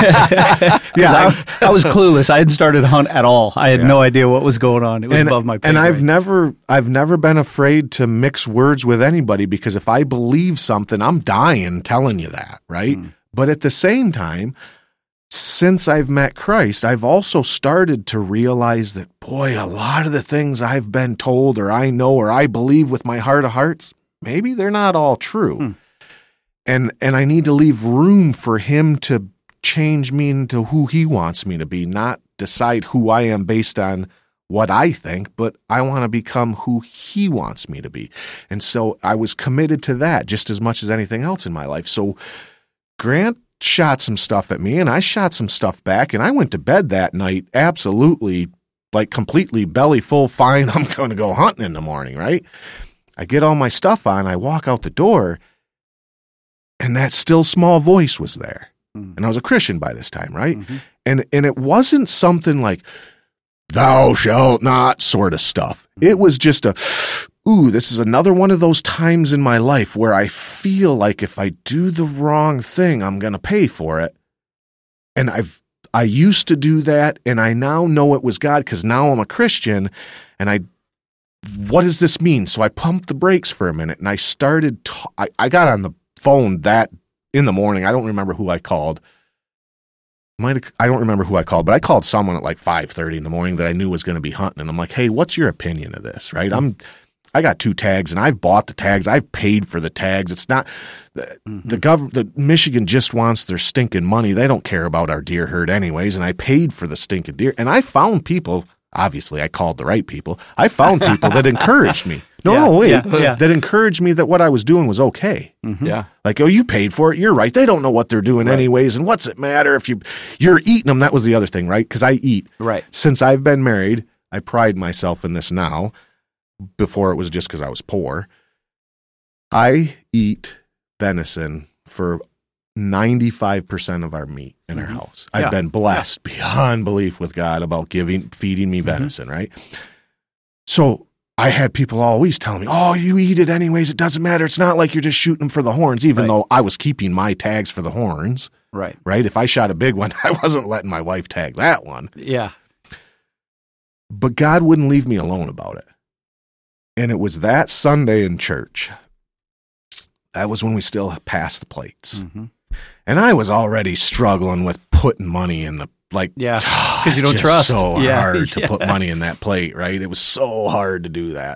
yeah, I, I was clueless. I hadn't started a hunt at all. I had Yeah. no idea what was going on. It was and, above my pay and I've grade. never, I've never been afraid to mix words with anybody, because if I believe something, I'm dying telling you that, right? Mm. But at the same time, since I've met Christ, I've also started to realize that, boy, a lot of the things I've been told or I know or I believe with my heart of hearts, maybe they're not all true. Hmm. And and I need to leave room for him to change me into who he wants me to be, not decide who I am based on what I think, but I want to become who he wants me to be. And so I was committed to that just as much as anything else in my life. So Grant shot some stuff at me, and I shot some stuff back, and I went to bed that night absolutely, like, completely belly full, fine, I'm going to go hunting in the morning, right? I get all my stuff on, I walk out the door, and that still small voice was there. Mm. And I was a Christian by this time, right? Mhm. And and it wasn't something like, thou shalt not sort of stuff. It was just a, ooh, this is another one of those times in my life where I feel like if I do the wrong thing, I'm going to pay for it. And I've, I used to do that, and I now know it was God, because now I'm a Christian, and I, what does this mean? So I pumped the brakes for a minute, and I started, ta- I, I got on the phone that in the morning. I don't remember who I called. Might have, I don't remember who I called, but I called someone at like five thirty in the morning that I knew was going to be hunting, and I'm like, hey, what's your opinion of this, right? I'm I got two tags, and I've bought the tags. I've paid for the tags. It's not the, mm-hmm. the gov. The Michigan just wants their stinking money. They don't care about our deer herd anyways. And I paid for the stinking deer. And I found people. Obviously, I called the right people. I found people that encouraged me. No, yeah, no, wait. Yeah, yeah. That encouraged me that what I was doing was okay. Mm-hmm. Yeah. Like, oh, you paid for it. You're right. They don't know what they're doing right. anyways. And what's it matter if you, you're eating them? That was the other thing, right? Because I eat. Right. Since I've been married, I pride myself in this now. Before it was just because I was poor. I eat venison for ninety-five percent of our meat in mm-hmm. our house. I've yeah. been blessed yeah. beyond belief with God about giving, feeding me venison, mm-hmm. right? So I had people always telling me, oh, you eat it anyways. It doesn't matter. It's not like you're just shooting them for the horns, even right. though I was keeping my tags for the horns. Right. Right. If I shot a big one, I wasn't letting my wife tag that one. Yeah. But God wouldn't leave me alone about it. And it was that Sunday in church. That was when we still passed the plates. Mm-hmm. And I was already struggling with putting money in the, like, yeah, because you don't trust. so yeah. hard to yeah. put money in that plate, right? It was so hard to do that.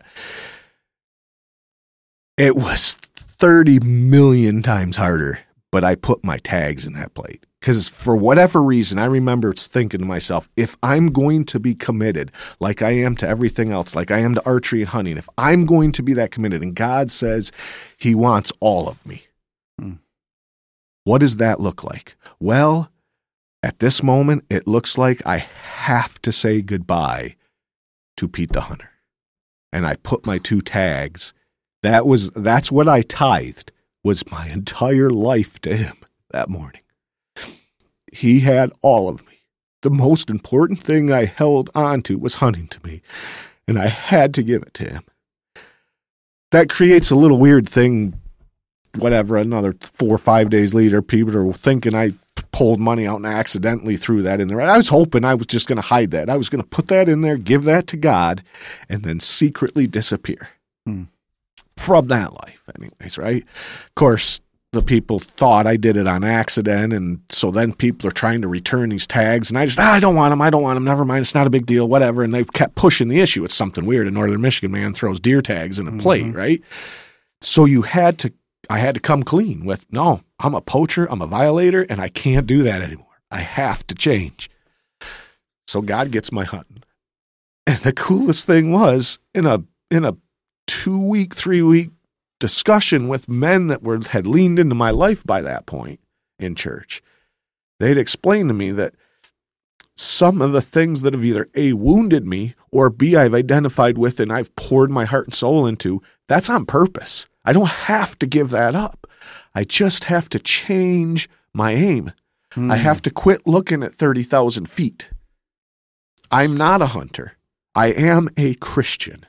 It was thirty million times harder, but I put my tags in that plate. Because for whatever reason, I remember thinking to myself, if I'm going to be committed like I am to everything else, like I am to archery and hunting, if I'm going to be that committed, and God says he wants all of me, hmm. what does that look like? Well, at this moment, it looks like I have to say goodbye to Pete the Hunter. And I put my two tags. That was, that's what I tithed, was my entire life to him that morning. He had all of me. The most important thing I held on to was hunting to me, and I had to give it to him. That creates a little weird thing, whatever, another four or five days later, people are thinking I pulled money out and accidentally threw that in there. I was hoping I was just going to hide that. I was going to put that in there, give that to God, and then secretly disappear hmm. from that life anyways, right? Of course, the people thought I did it on accident, and so then people are trying to return these tags, and I just, ah, I don't want them, I don't want them, never mind, it's not a big deal, whatever, and they kept pushing the issue. It's something weird. A Northern Michigan man throws deer tags in a mm-hmm. plate, right? So you had to, I had to come clean with, no, I'm a poacher, I'm a violator, and I can't do that anymore. I have to change. So God gets my hunting. And the coolest thing was, in a in a two-week, three-week discussion with men that were had leaned into my life by that point in church, they'd explained to me that some of the things that have either A, wounded me, or B, I've identified with and I've poured my heart and soul into, that's on purpose. I don't have to give that up. I just have to change my aim. Hmm. I have to quit looking at thirty thousand feet. I'm not a hunter. I am a Christian.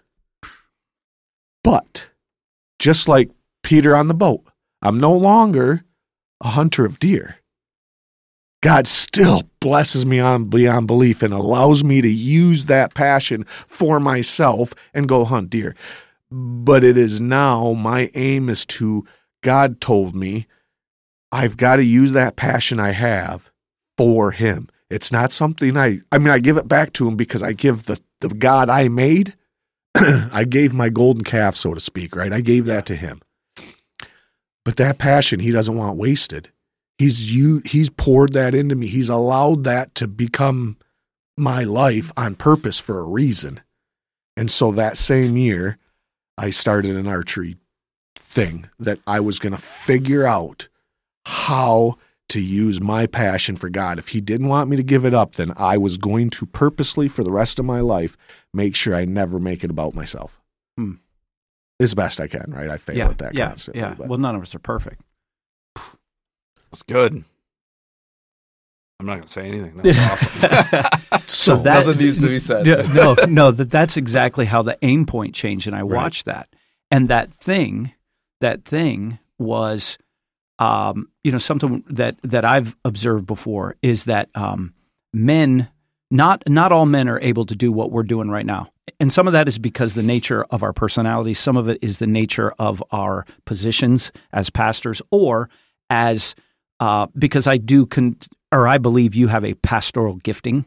But just like Peter on the boat, I'm no longer a hunter of deer. God still blesses me on beyond belief and allows me to use that passion for myself and go hunt deer. But it is now, my aim is to, God told me, I've got to use that passion I have for him. It's not something I, I mean, I give it back to him because I give the, the God I made, I gave my golden calf, so to speak, right? I gave that to him. But that passion, he doesn't want wasted. He's you. He's poured that into me. He's allowed that to become my life on purpose for a reason. And so that same year, I started an archery thing that I was going to figure out how to use my passion for God. If he didn't want me to give it up, then I was going to purposely, for the rest of my life, make sure I never make it about myself. Hmm. As best I can, right? I fail yeah, at that yeah, constantly. Yeah, but. Well, none of us are perfect. That's good. I'm not going to say anything. That's awesome. so that nothing needs to be said. no, no, that that's exactly how the aim point changed, and I right. watched that. And that thing, that thing was, um, you know, something that that I've observed before is that um, men, not not all men are able to do what we're doing right now. And some of that is because the nature of our personality. Some of it is the nature of our positions as pastors, or as Uh, because I do, con- or I believe you have a pastoral gifting,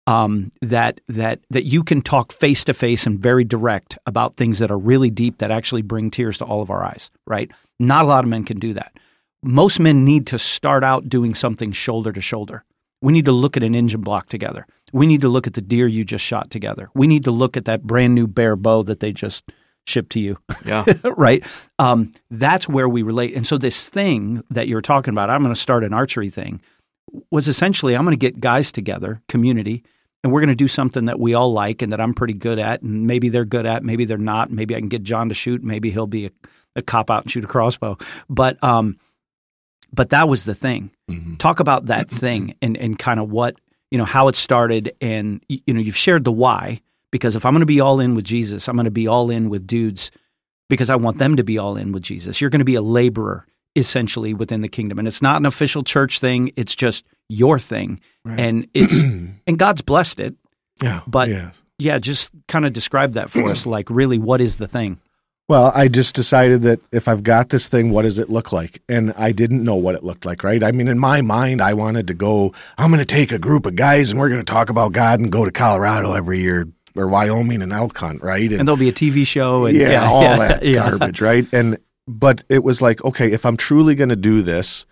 um, that that that you can talk face to face and very direct about things that are really deep that actually bring tears to all of our eyes, right? Not a lot of men can do that. Most men need to start out doing something shoulder to shoulder. We need to look at an engine block together. We need to look at the deer you just shot together. We need to look at that brand new bear bow that they just shipped to you. Yeah. Right? Um, that's where we relate. And so this thing that you're talking about, I'm going to start an archery thing, was essentially I'm going to get guys together, community, and we're going to do something that we all like and that I'm pretty good at, and maybe they're good at, maybe they're not. Maybe I can get John to shoot. Maybe he'll be a, a cop out and shoot a crossbow. But um, but that was the thing. Mm-hmm. Talk about that thing and, and kind of what, you know, how it started. And, you know, you've shared the why, because if I'm going to be all in with Jesus, I'm going to be all in with dudes because I want them to be all in with Jesus. You're going to be a laborer essentially within the kingdom. And it's not an official church thing. It's just your thing. Right. And it's, and God's blessed it. Yeah. But yes. yeah, just kind of describe that for us. Like really, what is the thing? Well, I just decided that if I've got this thing, what does it look like? And I didn't know what it looked like, right? I mean, in my mind, I wanted to go, I'm going to take a group of guys and we're going to talk about God and go to Colorado every year or Wyoming and elk hunt, right? And, and there'll be a T V show. And, yeah, yeah, all yeah, that yeah. garbage, right? And But it was like, okay, if I'm truly going to do this,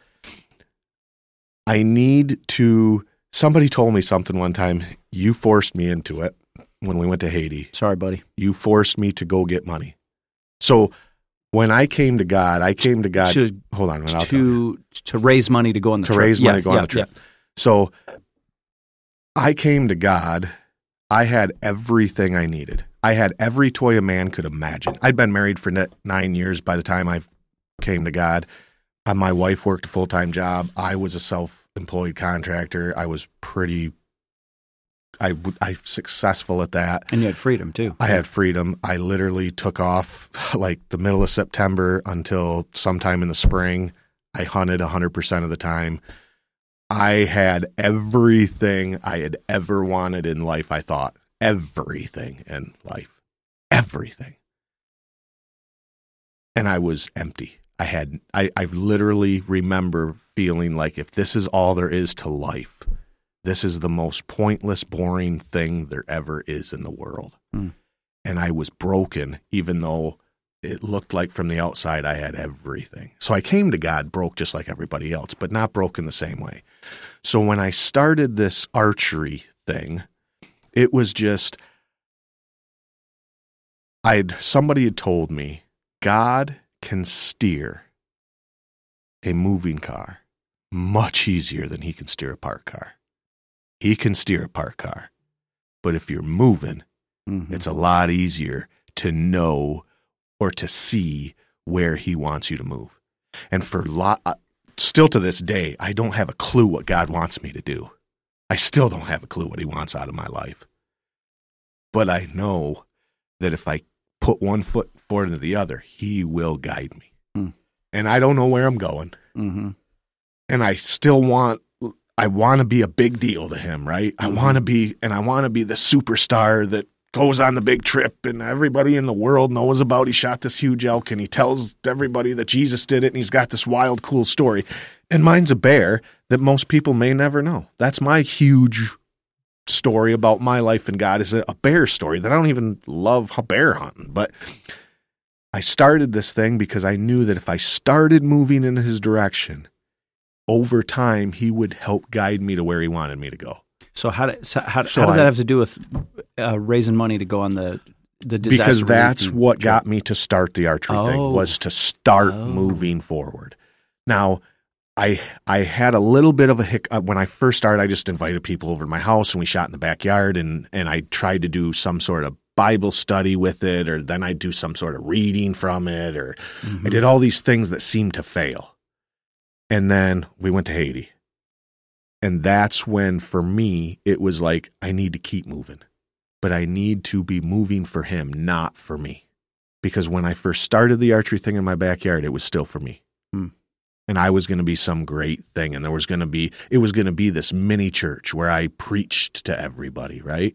I need to, somebody told me something one time, you forced me into it when we went to Haiti. Sorry, buddy. You forced me to go get money. So when I came to God, I came to God. Should, hold on, man, I'll to to raise money to go on the to trip. raise yeah, money to go yeah, on the trip. Yeah. So I came to God. I had everything I needed. I had every toy a man could imagine. I'd been married for nine years by the time I came to God. Uh, my wife worked a full time job. I was a self employed contractor. I was pretty. I I successful at that. And you had freedom too. I had freedom. I literally took off like the middle of September until sometime in the spring. I hunted one hundred percent of the time. I had everything I had ever wanted in life, I thought. Everything in life. Everything. And I was empty. I had I, I literally remember feeling like if this is all there is to life, this is the most pointless, boring thing there ever is in the world. Mm. And I was broken, even though it looked like from the outside I had everything. So I came to God broke just like everybody else, but not broken the same way. So when I started this archery thing, it was just, I'd somebody had told me, God can steer a moving car much easier than he can steer a parked car. He can steer a parked car. But if you're moving, mm-hmm. it's a lot easier to know or to see where he wants you to move. And for lot, still to this day, I don't have a clue what God wants me to do. I still don't have a clue what he wants out of my life. But I know that if I put one foot forward into the other, he will guide me. Mm. And I don't know where I'm going. Mm-hmm. And I still want, I want to be a big deal to him, right? Mm-hmm. I want to be, and I want to be the superstar that goes on the big trip and everybody in the world knows about. He shot this huge elk and he tells everybody that Jesus did it and he's got this wild, cool story. And mine's a bear that most people may never know. That's my huge story about my life and God, is a, a bear story that I don't even love bear hunting. But I started this thing because I knew that if I started moving in his direction, over time, he would help guide me to where he wanted me to go. So how did so how, so how did I, that have to do with uh, raising money to go on the the disaster? Because that's what trip. got me to start the archery oh. thing, was to start oh. moving forward. Now, I I had a little bit of a hiccup when I first started. I just invited people over to my house and we shot in the backyard, and and I tried to do some sort of Bible study with it, or then I'd do some sort of reading from it, or mm-hmm. I did all these things that seemed to fail. And then we went to Haiti. And that's when, for me, it was like, I need to keep moving. But I need to be moving for him, not for me. Because when I first started the archery thing in my backyard, it was still for me. Hmm. And I was going to be some great thing. And there was going to be, it was going to be this mini church where I preached to everybody, right?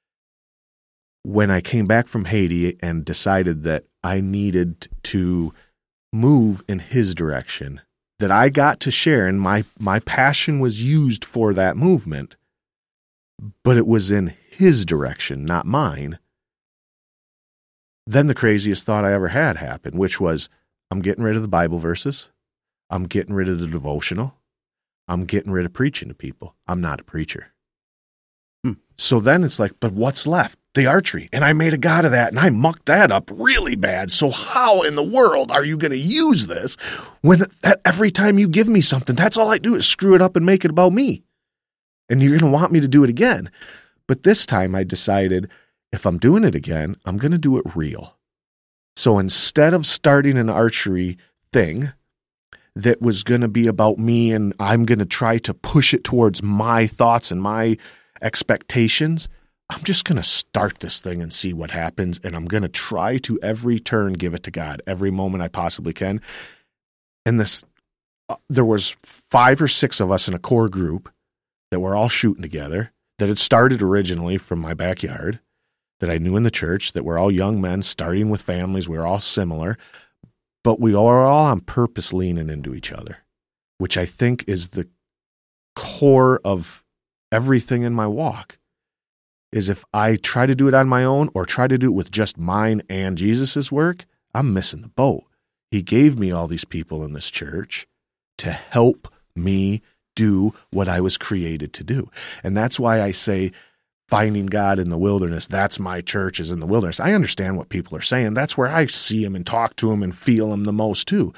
When I came back from Haiti and decided that I needed to move in his direction, that I got to share, and my, my passion was used for that movement, but it was in his direction, not mine. Then the craziest thought I ever had happened, which was, I'm getting rid of the Bible verses. I'm getting rid of the devotional. I'm getting rid of preaching to people. I'm not a preacher. Hmm. So then it's like, but what's left? The archery. And I made a god of that, and I mucked that up really bad. So how in the world are you going to use this when every time you give me something, that's all I do is screw it up and make it about me? And you're going to want me to do it again. But this time I decided, if I'm doing it again, I'm going to do it real. So instead of starting an archery thing that was going to be about me and I'm going to try to push it towards my thoughts and my expectations, I'm just going to start this thing and see what happens. And I'm going to try to every turn give it to God, every moment I possibly can. And this, uh, there was five or six of us in a core group that were all shooting together, that had started originally from my backyard, that I knew in the church, that were all young men starting with families. We were all similar, but we are all on purpose leaning into each other, which I think is the core of everything in my walk. Is if I try to do it on my own or try to do it with just mine and Jesus's work, I'm missing the boat. He gave me all these people in this church to help me do what I was created to do. And that's why I say finding God in the wilderness, that's my church is in the wilderness. I understand what people are saying. That's where I see him and talk to him and feel him the most too.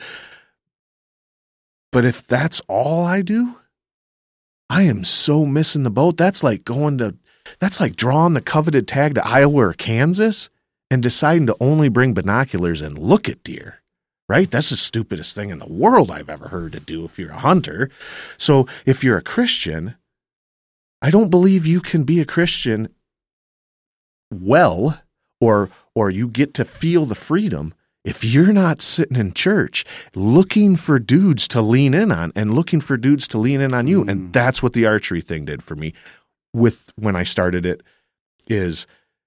But if that's all I do, I am so missing the boat. That's like going to That's like drawing the coveted tag to Iowa or Kansas and deciding to only bring binoculars and look at deer, right? That's the stupidest thing in the world I've ever heard to do if you're a hunter. So if you're a Christian, I don't believe you can be a Christian well, or or you get to feel the freedom if you're not sitting in church looking for dudes to lean in on and looking for dudes to lean in on you. Mm. And that's what the archery thing did for me. With when I started it, is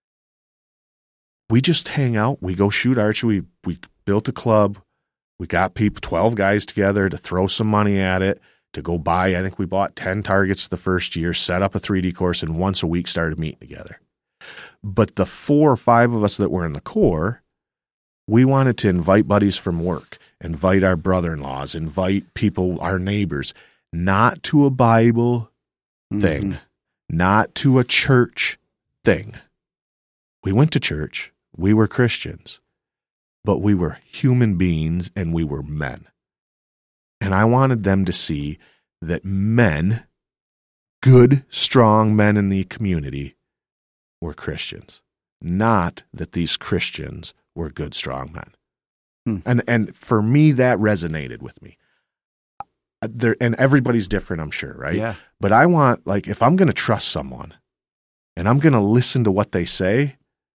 we just hang out, we go shoot archery, we, we built a club, we got people, twelve guys together to throw some money at it, to go buy, I think we bought ten targets the first year, set up a three D course, and once a week started meeting together. But the four or five of us that were in the core, we wanted to invite buddies from work, invite our brother-in-laws, invite people, our neighbors, not to a Bible mm-hmm. thing. Not to a church thing. We went to church. We were Christians. But we were human beings and we were men. And I wanted them to see that men, good, strong men in the community, were Christians. Not that these Christians were good, strong men. Hmm. And and for me, that resonated with me. There, and everybody's different, I'm sure, right? Yeah. But I want, like, if I'm going to trust someone and I'm going to listen to what they say,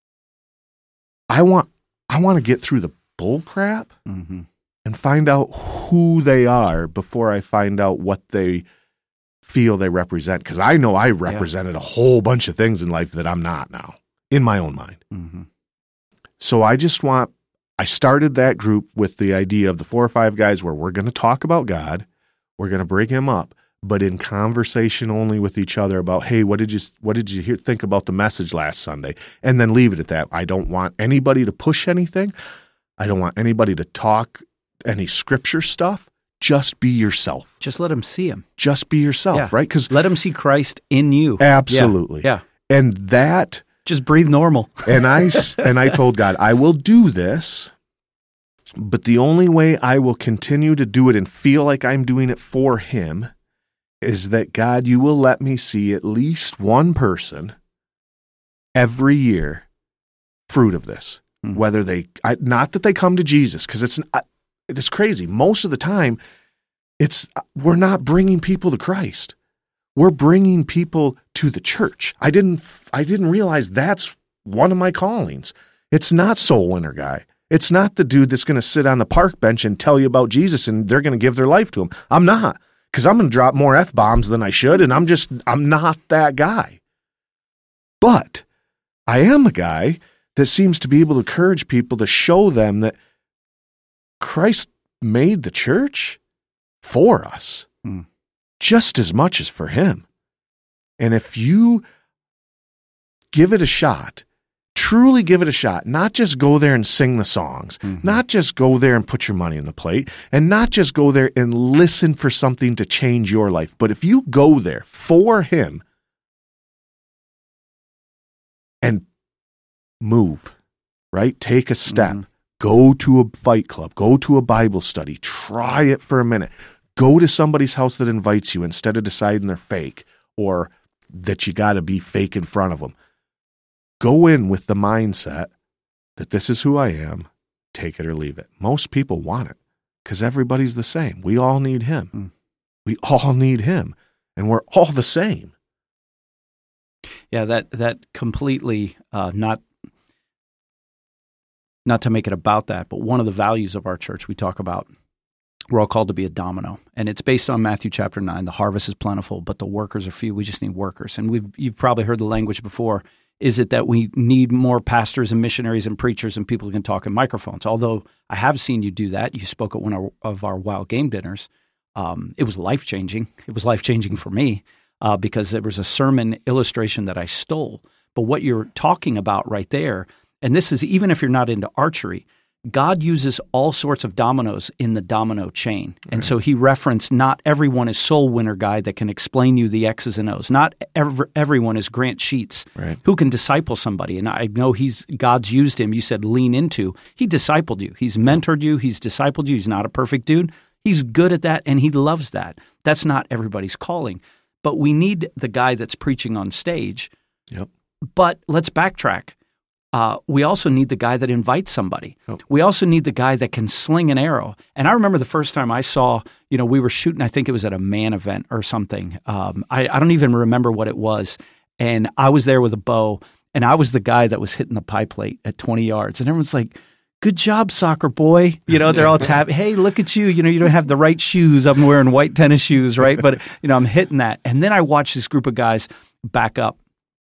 I want I want to get through the bull crap mm-hmm. and find out who they are before I find out what they feel they represent. Because I know I represented yeah. a whole bunch of things in life that I'm not now, in my own mind. Mm-hmm. So I just want, I started that group with the idea of the four or five guys where we're going to talk about God. We're going to bring him up, but in conversation only with each other about, hey, what did you what did you hear, think about the message last Sunday? And then leave it at that. I don't want anybody to push anything. I don't want anybody to talk any scripture stuff. Just be yourself. Just let him see him. Just be yourself, yeah. right? Because let him see Christ in you. Absolutely. Yeah. yeah. And that. Just breathe normal. and I and I told God, I will do this. But the only way I will continue to do it and feel like I'm doing it for him is that, God, you will let me see at least one person every year fruit of this. Mm-hmm. Whether they, I, not that they come to Jesus, because it's, it's crazy. Most of the time, it's we're not bringing people to Christ. We're bringing people to the church. I didn't, I didn't realize that's one of my callings. It's not soul winner guy. It's not the dude that's going to sit on the park bench and tell you about Jesus and they're going to give their life to him. I'm not, because I'm going to drop more F-bombs than I should, and I'm just, I'm not that guy. But I am a guy that seems to be able to encourage people to show them that Christ made the church for us, hmm. just as much as for him. And if you give it a shot. Truly give it a shot. Not just go there and sing the songs. Mm-hmm. Not just go there and put your money in the plate. And not just go there and listen for something to change your life. But if you go there for him and move, right? Take a step. Mm-hmm. Go to a fight club. Go to a Bible study. Try it for a minute. Go to somebody's house that invites you instead of deciding they're fake or that you got to be fake in front of them. Go in with the mindset that this is who I am, take it or leave it. Most people want it because everybody's the same. We all need him. Mm. We all need him, and we're all the same. Yeah, that that completely, uh, not, not to make it about that, but one of the values of our church we talk about, we're all called to be a domino, and it's based on Matthew chapter nine. The harvest is plentiful, but the workers are few. We just need workers. And we've you've probably heard the language before. Is it that we need more pastors and missionaries and preachers and people who can talk in microphones? Although I have seen you do that. You spoke at one of our Wild Game dinners. Um, it was life-changing. It was life-changing for me uh, because there was a sermon illustration that I stole. But what you're talking about right there, and this is even if you're not into archery, God uses all sorts of dominoes in the domino chain. And right. So he referenced not everyone is Soul Winner Guy that can explain you the X's and O's. Not ever, everyone is Grant Sheets right. who can disciple somebody. And I know he's God's used him. You said lean into. He discipled you. He's mentored you. He's discipled you. He's not a perfect dude. He's good at that, and he loves that. That's not everybody's calling. But we need the guy that's preaching on stage. Yep. But let's backtrack. Uh, we also need the guy that invites somebody. Oh. We also need the guy that can sling an arrow. And I remember the first time I saw, you know, we were shooting, I think it was at a man event or something. Um, I, I don't even remember what it was. And I was there with a bow, and I was the guy that was hitting the pie plate at twenty yards. And everyone's like, good job, soccer boy. You know, they're all tapping, hey, look at you. You know, you don't have the right shoes. I'm wearing white tennis shoes, right? But, you know, I'm hitting that. And then I watched this group of guys back up,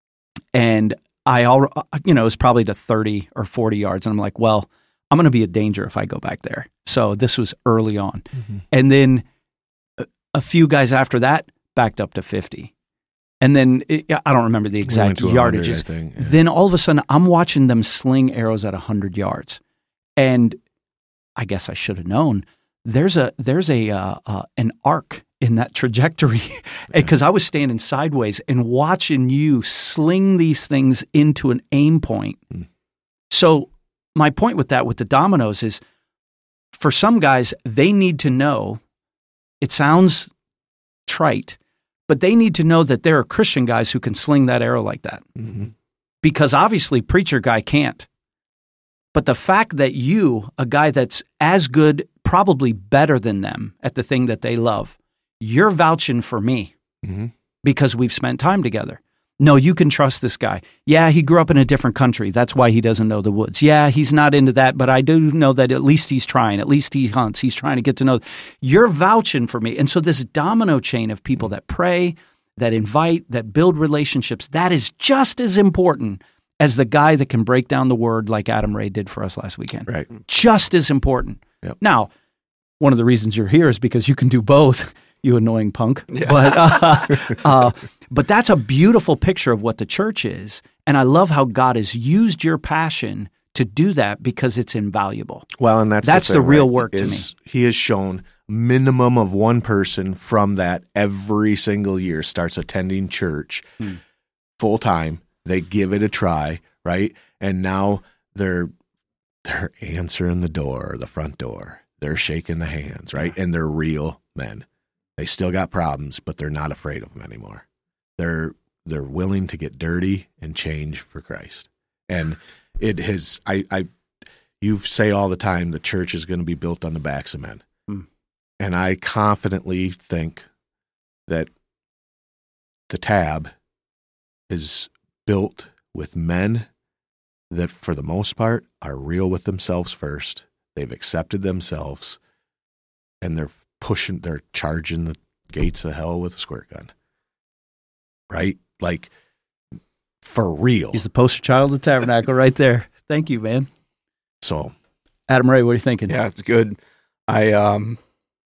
and I, all, you know, it was probably to thirty or forty yards. And I'm like, well, I'm going to be a danger if I go back there. So this was early on. Mm-hmm. And then a, a few guys after that backed up to fifty. And then it, I don't remember the exact yardages. Think, yeah. Then all of a sudden I'm watching them sling arrows at one hundred yards. And I guess I should have known there's a, there's a, uh, uh, an arc in that trajectory, because I was standing sideways and watching you sling these things into an aim point. Mm. So my point with that, with the dominoes, is for some guys, they need to know, it sounds trite, but they need to know that there are Christian guys who can sling that arrow like that. Mm-hmm. Because obviously preacher guy can't. But the fact that you, a guy that's as good, probably better than them at the thing that they love, you're vouching for me mm-hmm. because we've spent time together. No, you can trust this guy. Yeah, he grew up in a different country. That's why he doesn't know the woods. Yeah, he's not into that, but I do know that at least he's trying. At least he hunts. He's trying to get to know. You're vouching for me. And so this domino chain of people that pray, that invite, that build relationships, that is just as important as the guy that can break down the word like Adam Ray did for us last weekend. Right. Just as important. Yep. Now, one of the reasons you're here is because you can do both. You annoying punk. Yeah. But uh, uh, but that's a beautiful picture of what the church is. And I love how God has used your passion to do that because it's invaluable. Well, and that's that's the, the thing, real right? work is, to me. He has shown minimum of one person from that every single year starts attending church hmm. full time. They give it a try, right? And now they're they're answering the door, the front door. They're shaking the hands, right? And they're real men. They still got problems, but they're not afraid of them anymore. They're they're willing to get dirty and change for Christ. And it has I, I you say all the time the church is going to be built on the backs of men. Hmm. And I confidently think that the Tab is built with men that for the most part are real with themselves first. They've accepted themselves, and they're pushing, they're charging the gates of hell with a squirt gun. Right? Like, for real. He's the poster child of the Tabernacle right there. Thank you, man. So, Adam Ray, what are you thinking? Yeah, it's good. I um,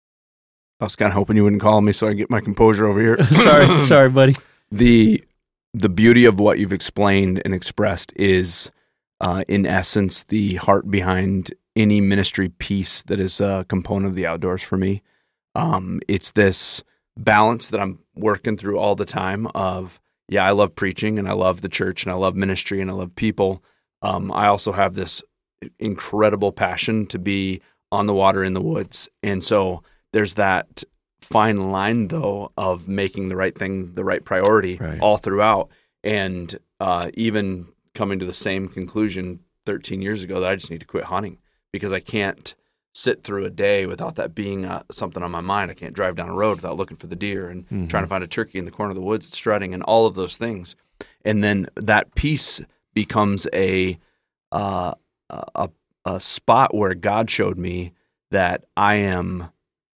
I was kind of hoping you wouldn't call me so I can get my composure over here. sorry, sorry, buddy. The the beauty of what you've explained and expressed is, uh, in essence, the heart behind any ministry piece that is a component of the outdoors for me. Um, it's this balance that I'm working through all the time of, yeah, I love preaching and I love the church and I love ministry and I love people. Um, I also have this incredible passion to be on the water in the woods. And so there's that fine line, though, of making the right thing the right priority Right. all throughout. And uh, even coming to the same conclusion thirteen years ago that I just need to quit hunting because I can't sit through a day without that being uh, something on my mind. I can't drive down a road without looking for the deer and Mhm. trying to find a turkey in the corner of the woods strutting and all of those things. And then that piece becomes a uh, a, a spot where God showed me that I am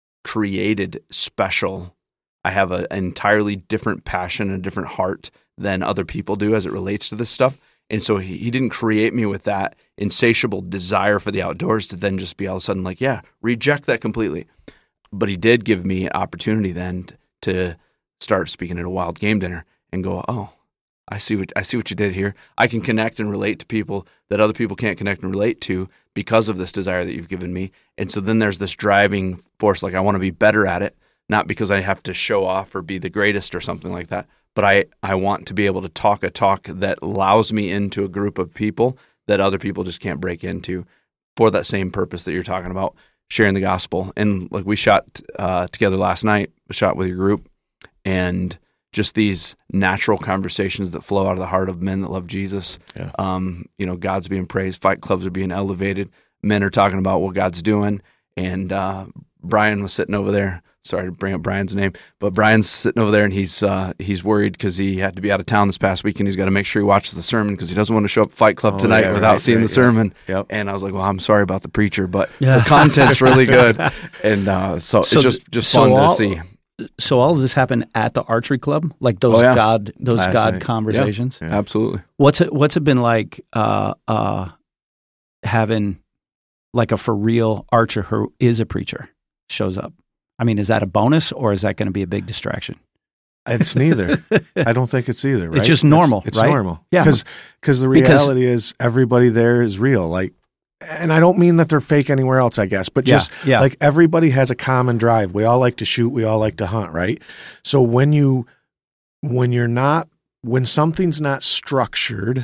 created special. I have a, an entirely different passion and a different heart than other people do as it relates to this stuff. And so he, he didn't create me with that insatiable desire for the outdoors to then just be all of a sudden like, yeah, reject that completely. But he did give me an opportunity then t- to start speaking at a wild game dinner and go, oh, I see what I see what you did here. I can connect and relate to people that other people can't connect and relate to because of this desire that you've given me. And so then there's this driving force, like I want to be better at it, not because I have to show off or be the greatest or something like that, but I, I want to be able to talk a talk that allows me into a group of people that other people just can't break into for that same purpose that you're talking about, sharing the gospel. And like we shot uh, together last night, we shot with your group, and just these natural conversations that flow out of the heart of men that love Jesus. Yeah. Um, you know, God's being praised, fight clubs are being elevated, men are talking about what God's doing. And uh, Brian was sitting over there. Sorry to bring up Brian's name, but Brian's sitting over there and he's uh, he's worried because he had to be out of town this past week and he's got to make sure he watches the sermon because he doesn't want to show up at Fight Club Oh, tonight yeah, without right, seeing right, the sermon. yeah. Yep. And I was like, well, I'm sorry about the preacher, but Yeah. the content's really good. And uh, so, So it's just, just so fun all- to see. So all of this happened at the archery club, like those Oh, yes. God, those Last God night. conversations. Yeah. Absolutely. What's it? What's it been like? Uh, uh, having like a for real archer who is a preacher shows up. I mean, is that a bonus or is that going to be a big distraction? It's neither. I don't think it's either. Right? It's just normal, It's, it's right? normal. Yeah. Because the Because- reality is everybody there is real. Like, and I don't mean that they're fake anywhere else, I guess, but Yeah, just yeah. like everybody has a common drive. We all like to shoot. We all like to hunt, right? So when you, when you're not, when something's not structured,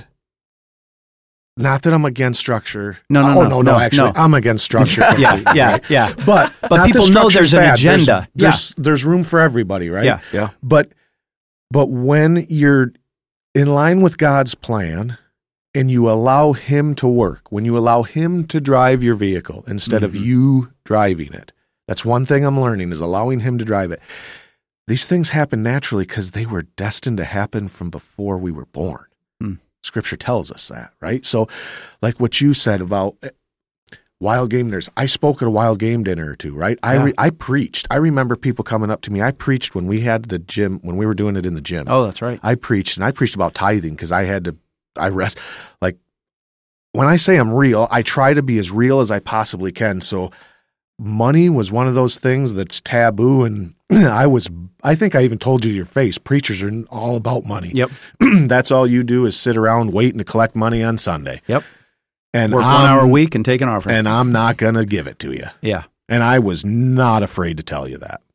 not that I'm against structure. No, no, oh, no, no, no, no, actually, no. I'm against structure. yeah, completely, yeah, right? yeah. But But not that people know structure's there's an bad. There's- agenda. There's, there's room for everybody, right? Yeah. Yeah. But but when you're in line with God's plan and you allow him to work, when you allow him to drive your vehicle instead of Mhm. you driving it. That's one thing I'm learning is allowing him to drive it. These things happen naturally because they were destined to happen from before we were born. Hmm. Scripture tells us that, right? So like what you said about wild game dinners. I spoke at a wild game dinner or two, right? I Yeah. re- I preached. I remember people coming up to me. I preached when we had the gym, when we were doing it in the gym. Oh, that's right. I preached, and I preached about tithing because I had to, I rest, like, when I say I'm real, I try to be as real as I possibly can. So money was one of those things that's taboo, and I was, I think I even told you to your face, preachers are all about money. Yep. That's all you do is sit around waiting to collect money on Sunday. Yep. And Work one I'm- hour a week and take an offering. And I'm not going to give it to you. yeah. And I was not afraid to tell you that.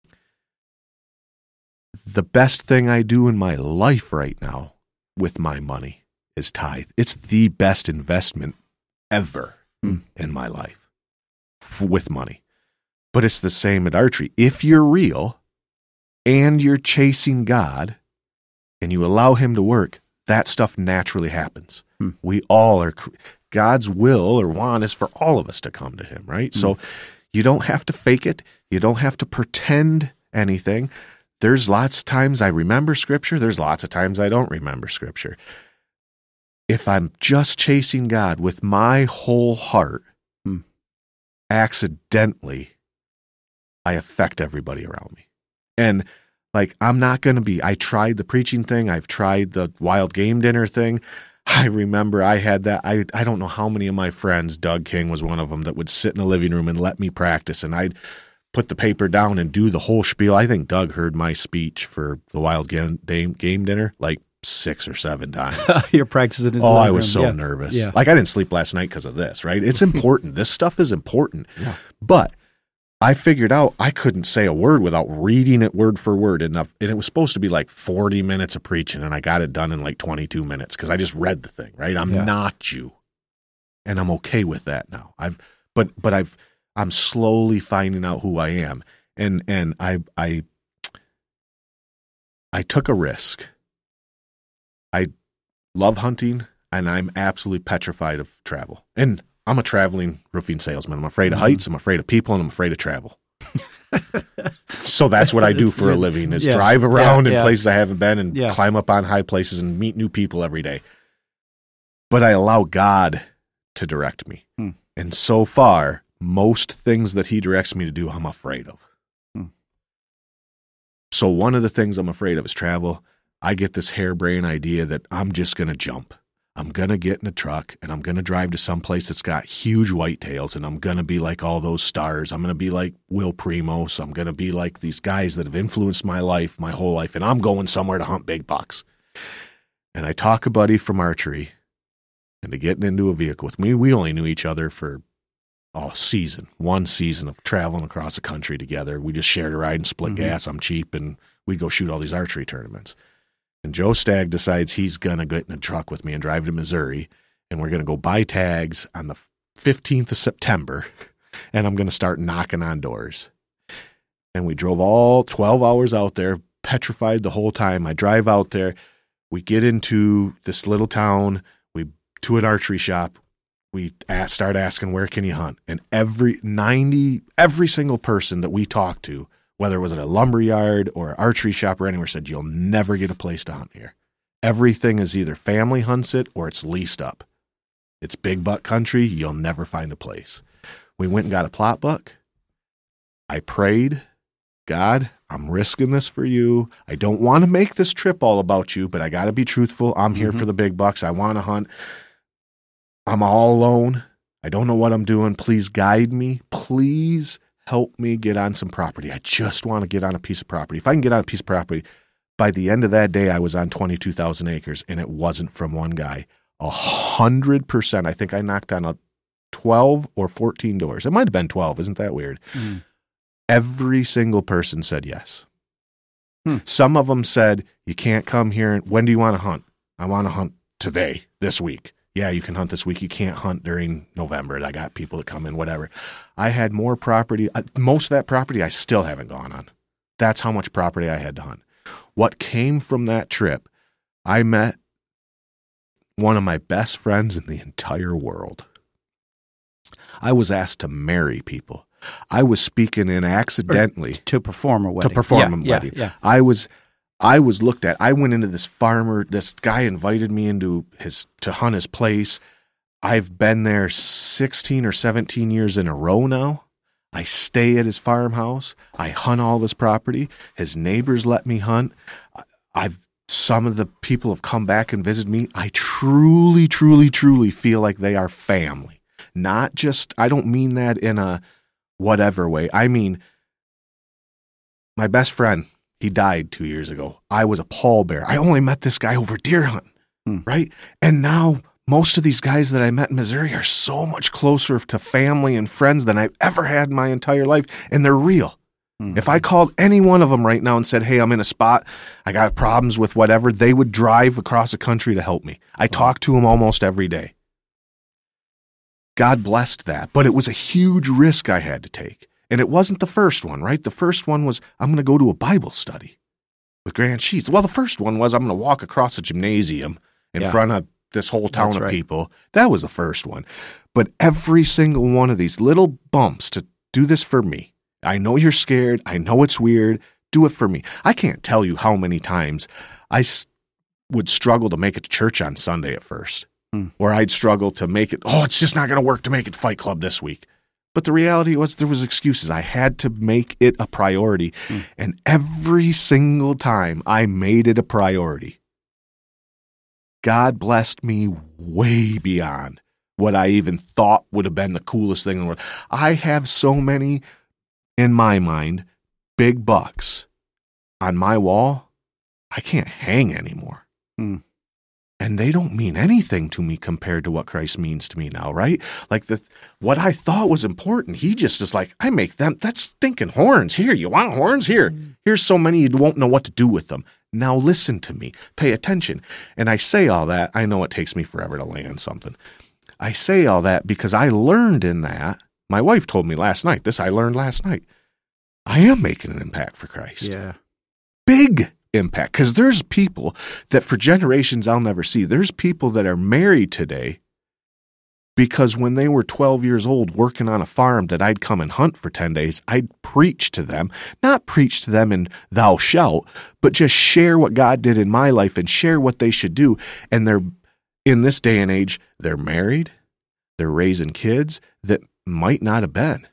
The best thing I do in my life right now with my money is tithe. It's the best investment ever Hmm. in my life f- with money. But it's the same at archery. If you're real and you're chasing God and you allow him to work, that stuff naturally happens. Hmm. We all are, cr- God's will or want is for all of us to come to him, right? Hmm. So you don't have to fake it. You don't have to pretend anything. There's lots of times I remember scripture. There's lots of times I don't remember scripture. If I'm just chasing God with my whole heart, Hmm. accidentally, I affect everybody around me. And like, I'm not going to be, I tried the preaching thing. I've tried the wild game dinner thing. I remember I had that. I, I don't know how many of my friends, Doug King was one of them, that would sit in the living room and let me practice. And I'd put the paper down and do the whole spiel. I think Doug heard my speech for the wild game, game, game dinner like six or seven times. You're practicing. In his oh, I living was room. so yeah. nervous. Yeah. Like I didn't sleep last night because of this, right? It's important. This stuff is important. Yeah. But I figured out I couldn't say a word without reading it word for word. And, and it was supposed to be like forty minutes of preaching, and I got it done in like twenty-two minutes because I just read the thing, right? I'm Yeah. not you. And I'm okay with that now. I've but but I've I'm slowly finding out who I am. And and I I I took a risk. I love hunting, and I'm absolutely petrified of travel. And I'm a traveling roofing salesman. I'm afraid of Mm-hmm. heights, I'm afraid of people, and I'm afraid of travel. So that's what I do for a living is Yeah. drive around Yeah, in yeah. places I haven't been and Yeah. climb up on high places and meet new people every day. But I allow God to direct me. Hmm. And so far, most things that he directs me to do, I'm afraid of. Hmm. So one of the things I'm afraid of is travel. I get this harebrained idea that I'm just going to jump. I'm going to get in a truck and I'm going to drive to some place that's got huge whitetails, and I'm going to be like all those stars. I'm going to be like Will Primos. I'm going to be like these guys that have influenced my life, my whole life, and I'm going somewhere to hunt big bucks. And I talk a buddy from archery into getting into a vehicle with me. We only knew each other for oh, a season, one season of traveling across the country together. We just shared a ride and split Mm-hmm. gas. I'm cheap, and we'd go shoot all these archery tournaments. And Joe Stagg decides he's going to get in a truck with me and drive to Missouri, and we're going to go buy tags on the fifteenth of September, and I'm going to start knocking on doors. And we drove all twelve hours out there, petrified the whole time. I drive out there. We get into this little town, we to an archery shop. We ask, start asking, where can you hunt? And every ninety, every single person that we talked to, whether it was at a lumber yard or an archery shop or anywhere, said, you'll never get a place to hunt here. Everything is either family hunts it or it's leased up. It's big buck country. You'll never find a place. We went and got a plot buck. I prayed, God, I'm risking this for you. I don't want to make this trip all about you, but I got to be truthful. I'm here Mm-hmm. for the big bucks. I want to hunt. I'm all alone. I don't know what I'm doing. Please guide me. Please help me get on some property. I just want to get on a piece of property. If I can get on a piece of property, by the end of that day, I was on twenty-two thousand acres, and it wasn't from one guy. A hundred percent. I think I knocked on a twelve or fourteen doors. It might have been twelve. Isn't that weird? Mm. Every single person said yes. Hmm. Some of them said, you can't come here. When do you want to hunt? I want to hunt today, this week. Yeah, you can hunt this week. You can't hunt during November. I got people that come in, whatever. I had more property. Most of that property I still haven't gone on. That's how much property I had to hunt. What came from that trip, I met one of my best friends in the entire world. I was asked to marry people. I was speaking in accidentally To perform a wedding. to perform yeah, a yeah, wedding. Yeah. I was I was looked at. I went into this farmer, this guy invited me into his to hunt his place. I've been there sixteen or seventeen years in a row now. I stay at his farmhouse. I hunt all of his property. His neighbors let me hunt. I've some of the people have come back and visited me. I truly, truly, truly feel like they are family. Not just, I don't mean that in a whatever way. I mean, my best friend, he died two years ago. I was a pallbearer. I only met this guy over deer hunting, Hmm. right? And now most of these guys that I met in Missouri are so much closer to family and friends than I've ever had in my entire life, and they're real. Hmm. If I called any one of them right now and said, hey, I'm in a spot, I got problems with whatever, they would drive across the country to help me. I talk to them almost every day. God blessed that, but it was a huge risk I had to take. And it wasn't the first one, right? The first one was, I'm going to go to a Bible study with Grant Sheets. Well, the first one was, I'm going to walk across a gymnasium in Yeah. front of this whole town That's of right. people. That was the first one. But every single one of these little bumps to do this for me. I know you're scared. I know it's weird. Do it for me. I can't tell you how many times I s- would struggle to make it to church on Sunday at first. Hmm. Or I'd struggle to make it, oh, it's just not going to work to make it to Fight Club this week. But the reality was there was excuses. I had to make it a priority. Hmm. And every single time I made it a priority, God blessed me way beyond what I even thought would have been the coolest thing in the world. I have so many, in my mind, big bucks on my wall, I can't hang anymore. Hmm. and they don't mean anything to me compared to what Christ means to me now, right? Like the what I thought was important, he just is like, I make them, that's stinking horns. Here, you want horns? Here. Here's so many you won't know what to do with them. Now listen to me. Pay attention. And I say all that. I know it takes me forever to land something. I say all that because I learned in that. My wife told me last night, this I learned last night. I am making an impact for Christ. Yeah. Big impact. Because there's people that for generations I'll never see. There's people that are married today because when they were twelve years old working on a farm that I'd come and hunt for ten days, I'd preach to them, not preach to them in thou shalt, but just share what God did in my life and share what they should do. And they're, in this day and age, they're married, they're raising kids that might not have been.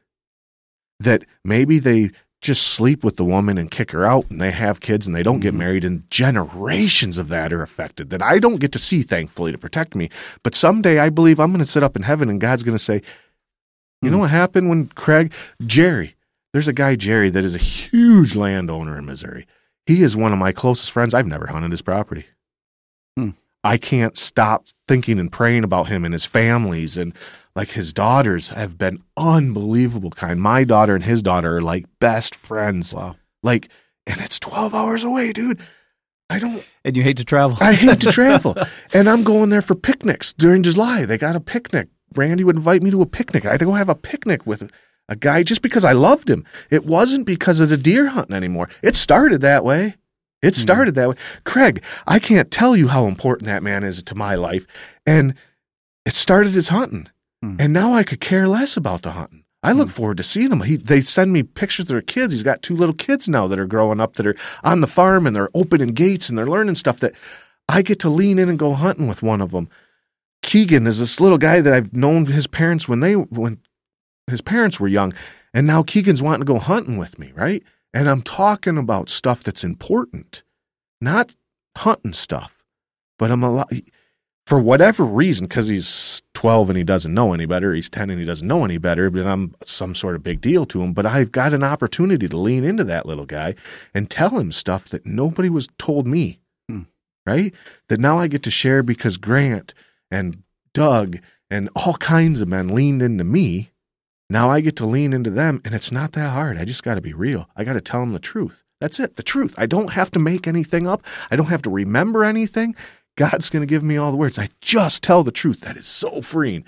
That maybe they just sleep with the woman and kick her out and they have kids and they don't get married, and generations of that are affected that I don't get to see, thankfully, to protect me. But someday I believe I'm going to sit up in heaven and God's going to say, you know what happened when Craig, Jerry, there's a guy, Jerry, that is a huge landowner in Missouri. He is one of my closest friends. I've never hunted his property. Hmm. I can't stop thinking and praying about him and his families, and like his daughters have been unbelievable kind. My daughter and his daughter are like best friends. Wow. Like, and it's twelve hours away, dude. I don't. And you hate to travel. I hate to travel. And I'm going there for picnics during July. They got a picnic. Randy would invite me to a picnic. I had to go have a picnic with a guy just because I loved him. It wasn't because of the deer hunting anymore. It started that way. It started that way. Craig, I can't tell you how important that man is to my life. And it started as hunting. Mm. And now I could care less about the hunting. I look mm. forward to seeing him. He, they send me pictures of their kids. He's got two little kids now that are growing up that are on the farm, and they're opening gates and they're learning stuff that I get to lean in and go hunting with one of them. Keegan is this little guy that I've known his parents when they when his parents were young. And now Keegan's wanting to go hunting with me, right? And I'm talking about stuff that's important, not hunting stuff. But I'm a lot, for whatever reason, because he's twelve and he doesn't know any better, he's ten and he doesn't know any better, but I'm some sort of big deal to him. But I've got an opportunity to lean into that little guy and tell him stuff that nobody was told me, hmm. right? That now I get to share because Grant and Doug and all kinds of men leaned into me. Now I get to lean into them, and it's not that hard. I just got to be real. I got to tell them the truth. That's it, the truth. I don't have to make anything up. I don't have to remember anything. God's going to give me all the words. I just tell the truth. That is so freeing.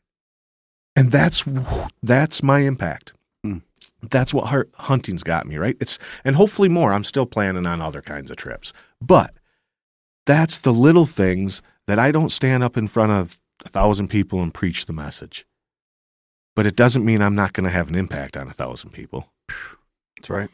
And that's that's my impact. Mm. That's what heart hunting's got me, right? It's and hopefully more. I'm still planning on other kinds of trips. But that's the little things that I don't stand up in front of a thousand people and preach the message. But it doesn't mean I'm not going to have an impact on a thousand people. That's right.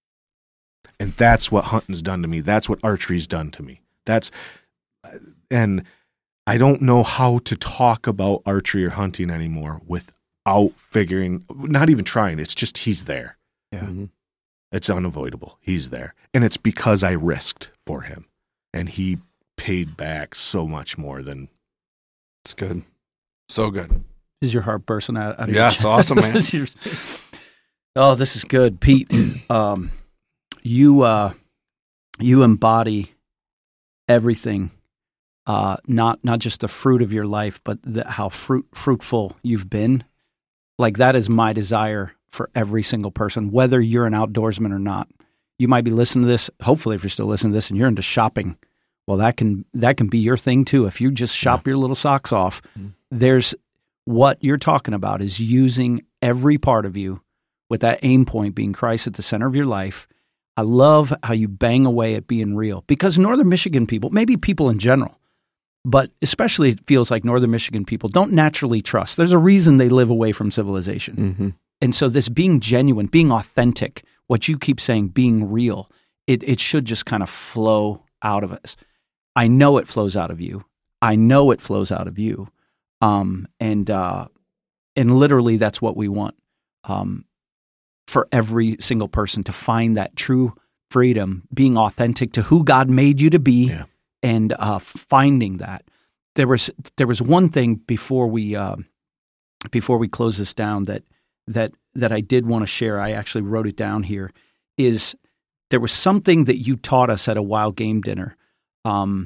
And that's what hunting's done to me. That's what archery's done to me. That's, and I don't know how to talk about archery or hunting anymore without figuring, not even trying. It's just he's there. Yeah. Mm-hmm. It's unavoidable. He's there. And it's because I risked for him. And he paid back so much more than. It's good. So good. Is your heart bursting out, out of yeah, your it's awesome, man. This your, oh, this is good. Pete, um, you uh, you embody everything, uh, not not just the fruit of your life, but the, how fruit fruitful you've been. Like, that is my desire for every single person, whether you're an outdoorsman or not. You might be listening to this, hopefully if you're still listening to this and you're into shopping, well, that can that can be your thing too. If you just shop yeah. your little socks off, mm-hmm. there's what you're talking about is using every part of you with that aim point being Christ at the center of your life. I love how you bang away at being real, because Northern Michigan people, maybe people in general, but especially it feels like Northern Michigan people don't naturally trust. There's a reason they live away from civilization. Mm-hmm. And so this being genuine, being authentic, what you keep saying, being real, it, it should just kind of flow out of us. I know it flows out of you. I know it flows out of you. Um, and, uh, and literally that's what we want, um, for every single person to find that true freedom, being authentic to who God made you to be, yeah. and, uh, finding that. There was, there was one thing before we, uh, before we close this down that, that, that I did want to share. I actually wrote it down here, is there was something that you taught us at a wild game dinner. Um,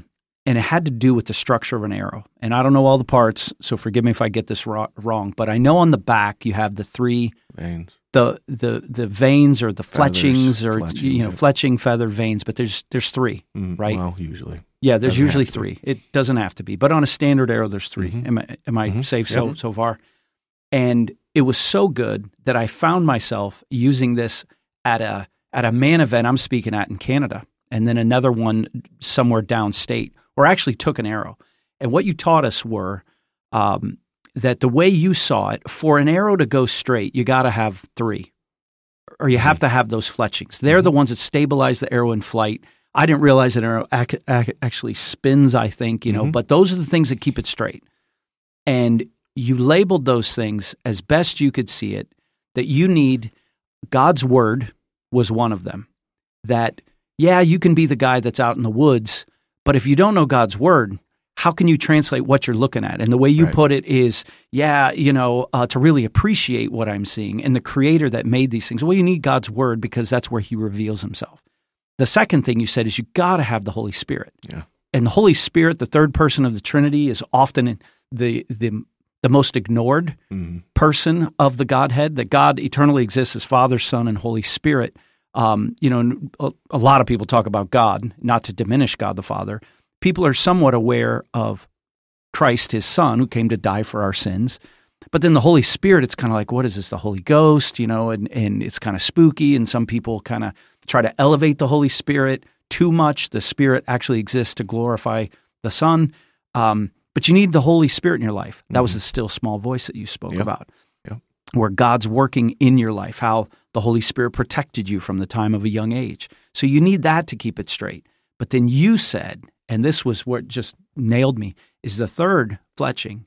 and it had to do with the structure of an arrow. And I don't know all the parts, so forgive me if I get this ro- wrong. But I know on the back you have the three veins, the the the veins or the Feathers, fletchings or fletchings, you know yeah. fletching feather veins. But there's there's three, Mm, right? Well, usually. Yeah, there's Doesn't usually have to three. It doesn't have to be, but on a standard arrow, there's 3 Mhm. Am I am I Mhm. safe so Yep. so far? And it was so good that I found myself using this at a at a man event I'm speaking at in Canada, and then another one somewhere downstate, where I actually took an arrow. And what you taught us were um, that the way you saw it, for an arrow to go straight, you got to have three, or you have to have those fletchings. They're the ones that stabilize the arrow in flight. I didn't realize that an arrow ac- ac- actually spins, I think, you know, Mhm. but those are the things that keep it straight. And you labeled those things as best you could see it, that you need God's word was one of them. That, yeah, you can be the guy that's out in the woods, but if you don't know God's word, how can you translate what you're looking at? And the way you Right. put it is, yeah, you know, uh, to really appreciate what I'm seeing and the creator that made these things. Well, you need God's word because that's where he reveals himself. The second thing you said is you got to have the Holy Spirit. Yeah. And the Holy Spirit, the third person of the Trinity, is often the the the most ignored Mhm. person of the Godhead, that God eternally exists as Father, Son, and Holy Spirit. Um, you know, and a, a lot of people talk about God, not to diminish God the Father. People are somewhat aware of Christ, his Son, who came to die for our sins. But then the Holy Spirit, it's kind of like, what is this, the Holy Ghost? You know, and, and it's kind of spooky, and some people kind of try to elevate the Holy Spirit too much. The Spirit actually exists to glorify the Son. Um, but you need the Holy Spirit in your life. That was the still small voice that you spoke Yep. about, Yep. where God's working in your life, how the Holy Spirit protected you from the time of a young age. So you need that to keep it straight. But then you said, and this was what just nailed me, is the third fletching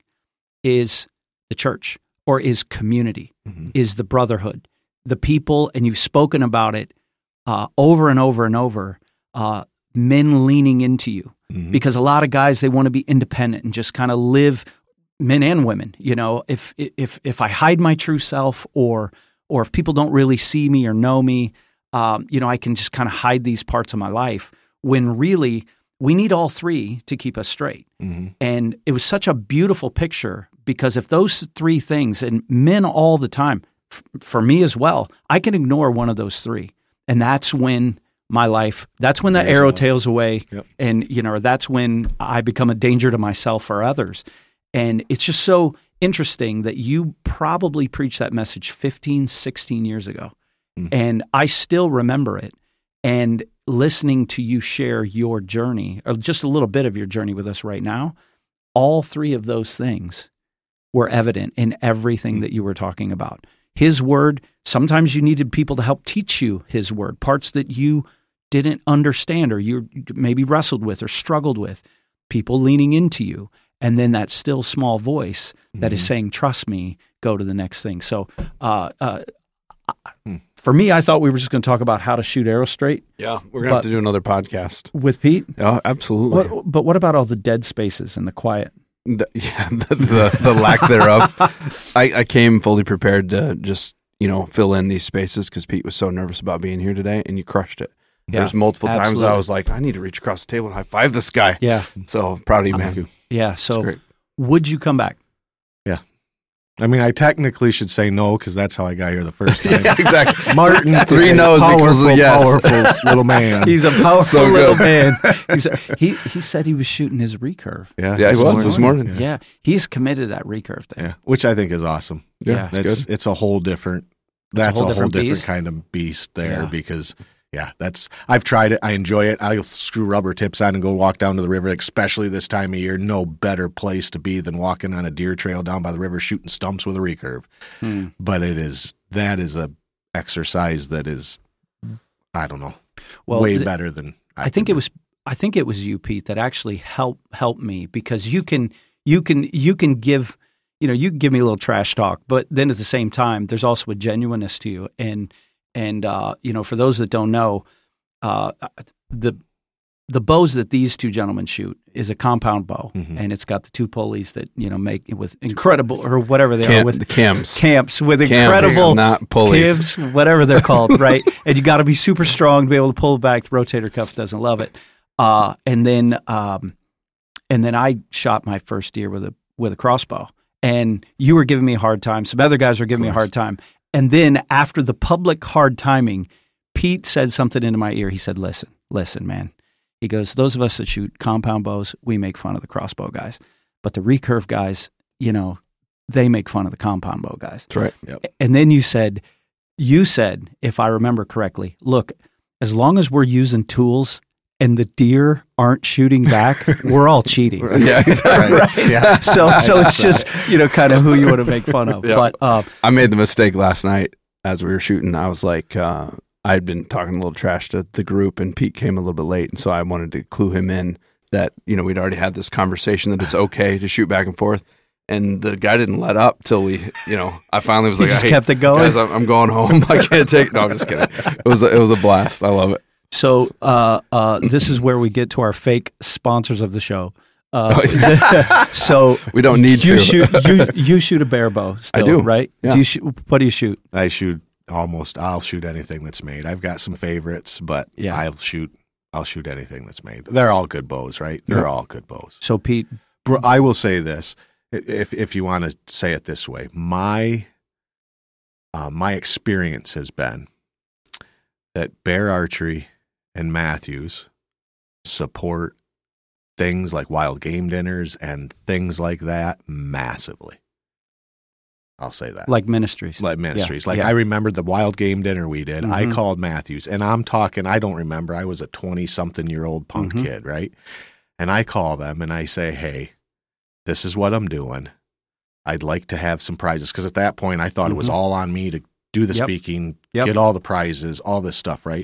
is the church, or is community, Mhm. is the brotherhood, the people, and you've spoken about it uh, over and over and over, uh, men leaning into you. Mhm. Because a lot of guys, they want to be independent and just kind of live, men and women, you know, if if if I hide my true self, or or if people don't really see me or know me, um, you know, I can just kind of hide these parts of my life, when really we need all three to keep us straight. Mhm. And it was such a beautiful picture, because if those three things, and men all the time, f- for me as well, I can ignore one of those three. And that's when my life, that's when the There's arrow a- tails away. Yep. And, you know, that's when I become a danger to myself or others. And it's just so interesting that you probably preached that message fifteen, sixteen years ago. Mm. And I still remember it. And listening to you share your journey, or just a little bit of your journey with us right now, all three of those things were evident in everything Mm. that you were talking about. His word, sometimes you needed people to help teach you his word, parts that you didn't understand, or you maybe wrestled with or struggled with, people leaning into you. And then that still small voice that is Mhm. saying, trust me, go to the next thing. So uh, uh, Hmm. for me, I thought we were just going to talk about how to shoot arrows straight Yeah, we're gonna But- have to do another podcast. with Pete. Oh, absolutely. What, but what about all the dead spaces and the quiet? The, yeah, the, the, the lack thereof. I, I came fully prepared to just, you know, fill in these spaces because Pete was so nervous about being here today, and you crushed it. Yeah, There's multiple times absolutely. I was like, I need to reach across the table and high five this guy. Yeah, So proud of you, Thank man. you. yeah. It's So great. would you come back? I mean, I technically should say no because that's how I got here the first time. Yeah, exactly. Martin, Three is a no's equals powerful, a yes. powerful little man. He's a powerful So good. little man. He's a, he he said he was shooting his recurve. yeah, Yeah, he this was this morning. Yeah. Yeah, he's committed to that recurve thing. Yeah, which I think is awesome. Yeah, Yeah. it's That's good. it's a whole different. That's whole a whole different different, beast. kind of beast there Yeah. because yeah, that's I've tried it. I enjoy it. I'll screw rubber tips on and go walk down to the river, especially this time of year. No better place to be than walking on a deer trail down by the river, shooting stumps with a recurve. Hmm. But it is that is a exercise that is, I don't know, Well, way th- better than I, I think could it was I think it was you, Pete, that actually helped helped me, because you can you can you can give you know you can give me a little trash talk, but then at the same time, there's also a genuineness to you. And and uh, you know, for those that don't know, uh, the the bows that these two gentlemen shoot is a compound bow, Mhm. and it's got the two pulleys that you know make it with incredible or whatever they Cam- are with the cams. camps with Cams, incredible not pulleys. Kivs, whatever they're called, right? And you got to be super strong to be able to pull back. The rotator cuff doesn't love it. Uh, and then um, and then I shot my first deer with a with a crossbow. And you were giving me a hard time. Some other guys were giving me a hard time. And then after the public hard timing, Pete said something into my ear. He said, listen, listen, man. He goes, those of us that shoot compound bows, we make fun of the crossbow guys. But the recurve guys, you know, they make fun of the compound bow guys. That's right. Yep. And then you said, you said, if I remember correctly, look, as long as we're using tools and the deer aren't shooting back, we're all cheating. Yeah, exactly. Right? Yeah. So, so it's just, you know, kind of who you want to make fun of. Yep. But uh, I made the mistake last night as we were shooting. I was like, uh, I'd been talking a little trash to the group, and Pete came a little bit late, and so I wanted to clue him in that, you know, we'd already had this conversation that it's okay to shoot back and forth. And the guy didn't let up till we, you know, I finally was he like, just hey, kept it going. guys, I'm, I'm going home. I can't take it. No, I'm just kidding. It was a, it was a blast. I love it. So uh, uh, this is where we get to our fake sponsors of the show. Uh, Oh, yeah. so We don't need you to. shoot you, you shoot a bear bow still, I do. right? Yeah. Do you shoot, what do you shoot? I shoot almost. I'll shoot anything that's made. I've got some favorites, but Yeah. I'll shoot. I'll shoot anything that's made. They're all good bows, right? They're Yep. all good bows. So Pete, Bro, I will say this, if if you want to say it this way, my uh, my experience has been that Bear Archery and Matthews support things like wild game dinners and things like that massively. I'll say that. like ministries. Like ministries. Yeah, Like yeah. I remember the wild game dinner we did. I Mhm. called Matthews, and I'm talking, I don't remember. I was a twenty-something-year-old punk Mhm. kid, right? And I call them, and I say, hey, this is what I'm doing. I'd like to have some prizes. Because at that point, I thought it was Mhm. all on me to do the Yep. speaking, Yep. get all the prizes, all this stuff, right?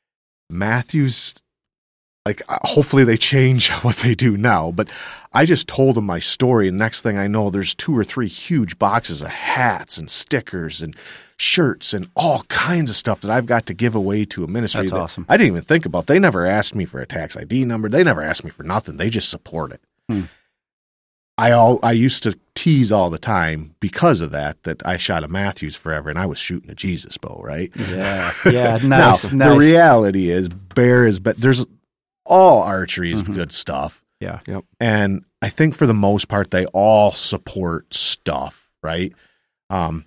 Matthews, like, uh, hopefully they change what they do now. But I just told them my story, and next thing I know, there's two or three huge boxes of hats and stickers and shirts and all kinds of stuff that I've got to give away to a ministry. That's that awesome. I didn't even think about. They never asked me for a tax I D number. They never asked me for nothing. They just support it. Hmm. I all I used to tease all the time because of that, that I shot a Matthews forever and I was shooting a Jesus bow, right? Yeah, yeah, nice, Now, nice. the reality is Bear is, but there's all archery is Mhm. good stuff. Yeah. Yep. And I think for the most part, they all support stuff, right? Um,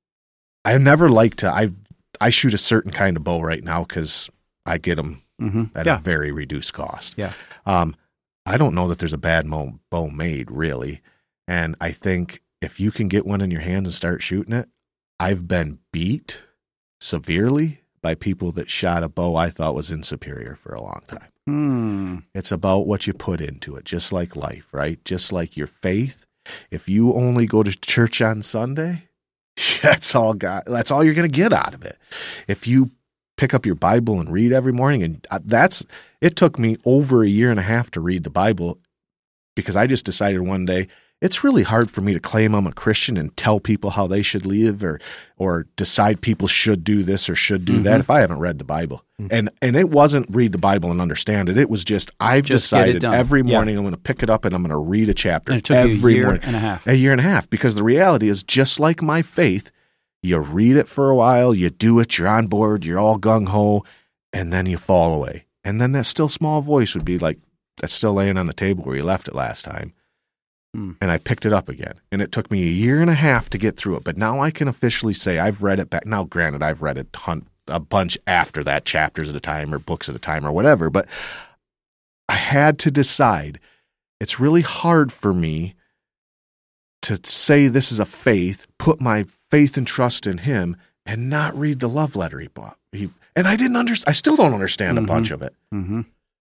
I never like to, I I shoot a certain kind of bow right now because I get them hmm at Yeah, a very reduced cost. Yeah. Um, I don't know that there's a bad mo- bow made, really. And I think if you can get one in your hands and start shooting it, I've been beat severely by people that shot a bow I thought was insuperior for a long time. Hmm. It's about what you put into it, just like life, right? Just like your faith. If you only go to church on Sunday, that's all God, that's all you're going to get out of it. If you pick up your Bible and read every morning, and that's, it took me over a year and a half to read the Bible because I just decided one day, it's really hard for me to claim I'm a Christian and tell people how they should live or or decide people should do this or should do Mhm. that if I haven't read the Bible. Mhm. And and it wasn't read the Bible and understand it. It was just I've Just get it decided done. every Yeah. morning I'm going to pick it up and I'm going to read a chapter And it took every you a year morning. and a half. A year and a half, because the reality is just like my faith, you read it for a while, you do it, you're on board, you're all gung-ho, and then you fall away. And then that still small voice would be like, that's still laying on the table where you left it last time. Hmm. And I picked it up again. And it took me a year and a half to get through it. But now I can officially say I've read it back. Now, granted, I've read it ton, a bunch after that, chapters at a time or books at a time or whatever. But I had to decide. It's really hard for me to say this is a faith, put my faith and trust in him, and not read the love letter he bought. He, and I didn't understand. I still don't understand Mhm. a bunch of it. Mm-hmm.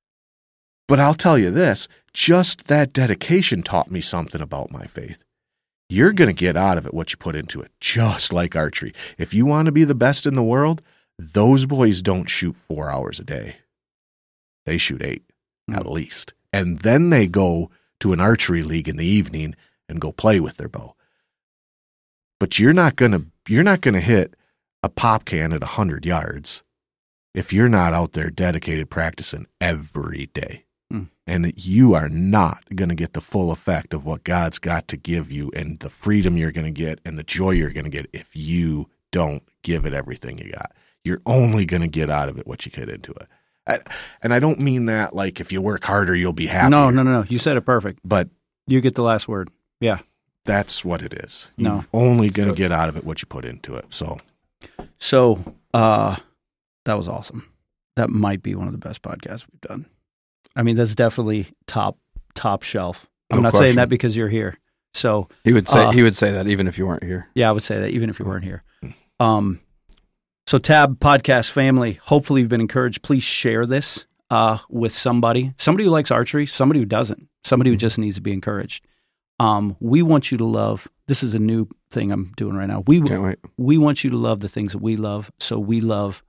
But I'll tell you this, just that dedication taught me something about my faith. You're going to get out of it what you put into it, just like archery. If you want to be the best in the world, those boys don't shoot four hours a day. They shoot eight, Hmm. at least. And then they go to an archery league in the evening and go play with their bow. But you're not going to you're not going to hit a pop can at one hundred yards if you're not out there dedicated practicing every day. Hmm. And you are not going to get the full effect of what God's got to give you and the freedom you're going to get and the joy you're going to get if you don't give it everything you got. You're only going to get out of it what you get into it. I, and I don't mean that like if you work harder, you'll be happy. No, no, no, no. You said it perfect. But you get the last word. Yeah. That's what it is. You're No. only going to get out of it what you put into it. So, So uh, that was awesome. That might be one of the best podcasts we've done. I mean, that's definitely top top shelf. I'm No not question. saying that because you're here. So He would say Uh, he would say that even if you weren't here. yeah, I would say that even if you weren't here. Um, so Tab Podcast family, hopefully you've been encouraged. Please share this uh, with somebody, somebody who likes archery, somebody who doesn't, somebody who just needs to be encouraged. Um, we want you to love. This is a new thing I'm doing right now. We Can't wait. we want you to love the things that we love. So we love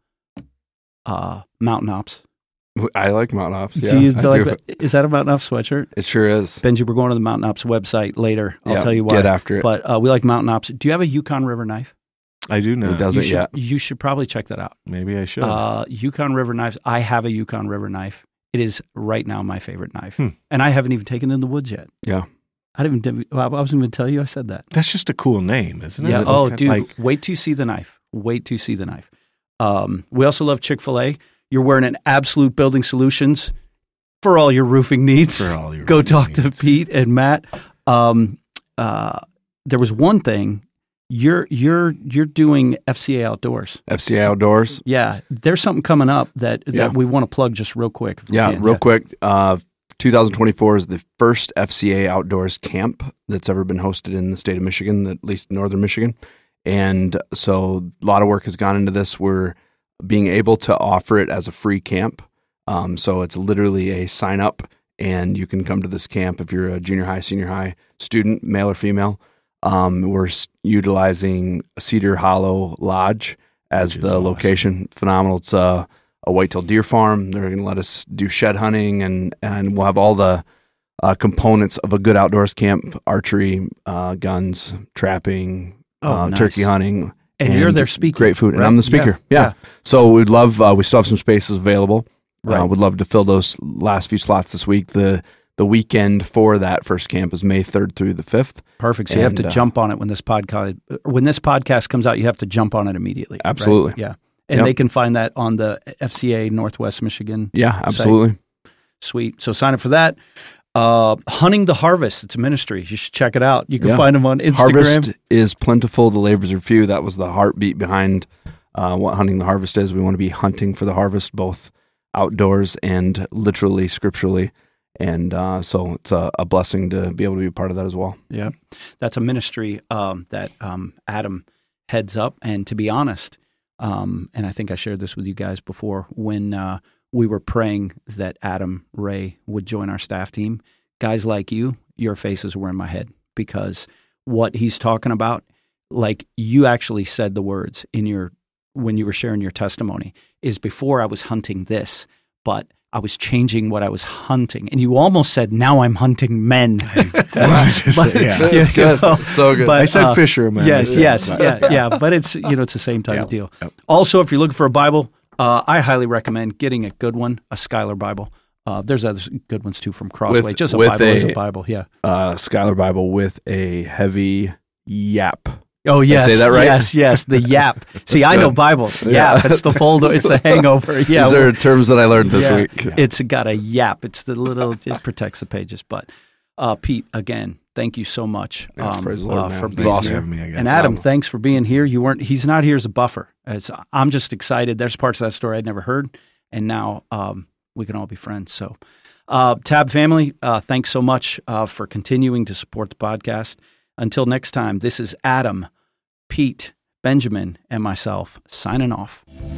uh, Mountain Ops. I like Mountain Ops. Yeah, do you I like do. that? Is that a Mountain Ops sweatshirt? It sure is. Benji, we're going to the Mountain Ops website later. I'll Yeah, tell you why. Get after it. But uh, we like Mountain Ops. Do you have a Yukon River knife? I do know. It doesn't you should, yet. You should probably check that out. Maybe I should. Uh, Yukon River knives. I have a Yukon River knife. It is right now my favorite knife. Hmm. And I haven't even taken it in the woods yet. Yeah. I didn't even, I wasn't even tell you I said that. That's just a cool name, isn't it? Yeah. It's Oh, not dude, like- wait till you see the knife. Wait till you see the knife. Um, we also love Chick-fil-A. You're wearing an Absolute Building Solutions for all your roofing needs. for all your Go talk to needs. Pete and Matt. Um, uh, there was one thing. You're you're you're doing F C A Outdoors. F C A Outdoors. Yeah, there's something coming up that, that Yeah. we want to plug just real quick. if we Yeah, can. real quick. Uh, twenty twenty-four is the first F C A Outdoors camp that's ever been hosted in the state of Michigan, at least northern Michigan. And so a lot of work has gone into this. We're being able to offer it as a free camp. Um, so it's literally a sign up, and you can come to this camp if you're a junior high, senior high student, male or female. Um, we're s- utilizing Cedar Hollow Lodge as Which is the awesome. location. Phenomenal. It's a, a whitetail deer farm. They're going to let us do shed hunting, and, and we'll have all the uh, components of a good outdoors camp: archery, uh, guns, trapping, Oh, uh, nice. turkey hunting. And you're there speaking, Great food. And right? I'm the speaker. Yeah, Yeah. yeah. So we'd love, uh, we still have some spaces available. Right. Uh, would love to fill those last few slots this week. The the weekend for that first camp is May third through the fifth. Perfect. So you have And, to uh, jump on it when this podcast when this podcast comes out. You have to jump on it immediately. right? Absolutely. Yeah. And Yep. they can find that on the F C A Northwest Michigan. Yeah, absolutely. Sweet. So sign up for that. Uh, Hunting the Harvest. It's a ministry. You should check it out. You can Yeah. find them on Instagram. Harvest is plentiful. The labors are few. That was the heartbeat behind uh, what Hunting the Harvest is. We want to be hunting for the harvest, both outdoors and literally, scripturally. And uh, so it's a, a blessing to be able to be a part of that as well. Yeah, that's a ministry um, that um, Adam heads up. And to be honest, um, and I think I shared this with you guys before, when uh, we were praying that Adam Ray would join our staff team, guys like you, your faces were in my head, because what he's talking about, like you actually said the words in your when you were sharing your testimony, is before I was hunting this, but I was changing what I was hunting. And you almost said, now I'm hunting men. But, yeah. That's you good. know, So good. but, I said uh, fisherman. Yes, Yeah. yes, yeah, yeah. But it's, you know, it's the same type Yep, of deal. yep. Also, if you're looking for a Bible, uh, I highly recommend getting a good one, a Schuyler Bible. Uh, there's other good ones too from Crossway. With- Just a with Bible is a- a Bible, yeah. uh, Schuyler Bible with a heavy yap. Oh yes, say that right? yes, yes. The yap. See, That's I know good. Bibles. Yeah. Yap. It's the folder. It's the hangover. Yeah, These are terms that I learned this yeah. week. It's got a yap. It's the little. It protects the pages. But uh, Pete, again, thank you so much Yeah, um, praise the Lord, uh, man. for It's being awesome. here. Having me, I guess. And Adam, Um, thanks for being here. You weren't. He's not here as a buffer. It's, I'm just excited. There's parts of that story I'd never heard, and now um, we can all be friends. So, uh, Tab family, uh, thanks so much uh, for continuing to support the podcast. Until next time, this is Adam, Pete, Benjamin, and myself signing off.